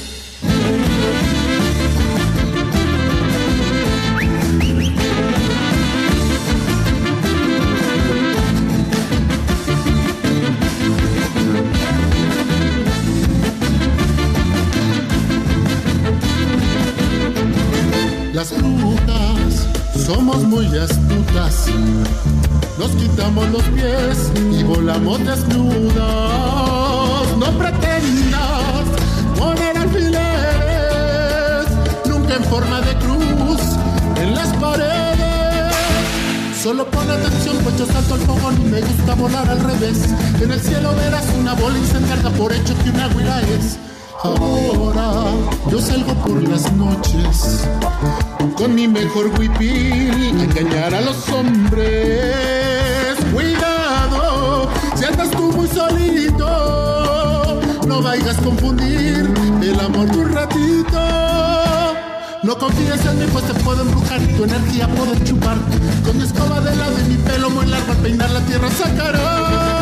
Speaker 10: Las brujas somos muy astutas, nos quitamos los pies y volamos desnudas. No pretendas poner alfileres, nunca en forma de cruz en las paredes. Solo pon atención, pues yo salto al fogón y me gusta volar al revés. En el cielo verás una bola incendiaria, por hecho que una güira es. Ahora yo salgo por las noches con mi mejor huipil a engañar a los hombres. Cuidado, si andas tú muy solito, no vayas a confundir el amor de un ratito. No confíes en mí, pues te puedo embrujar y tu energía puedo chupar. Con mi escoba de lado y mi pelo muy largo al peinar la tierra sacará.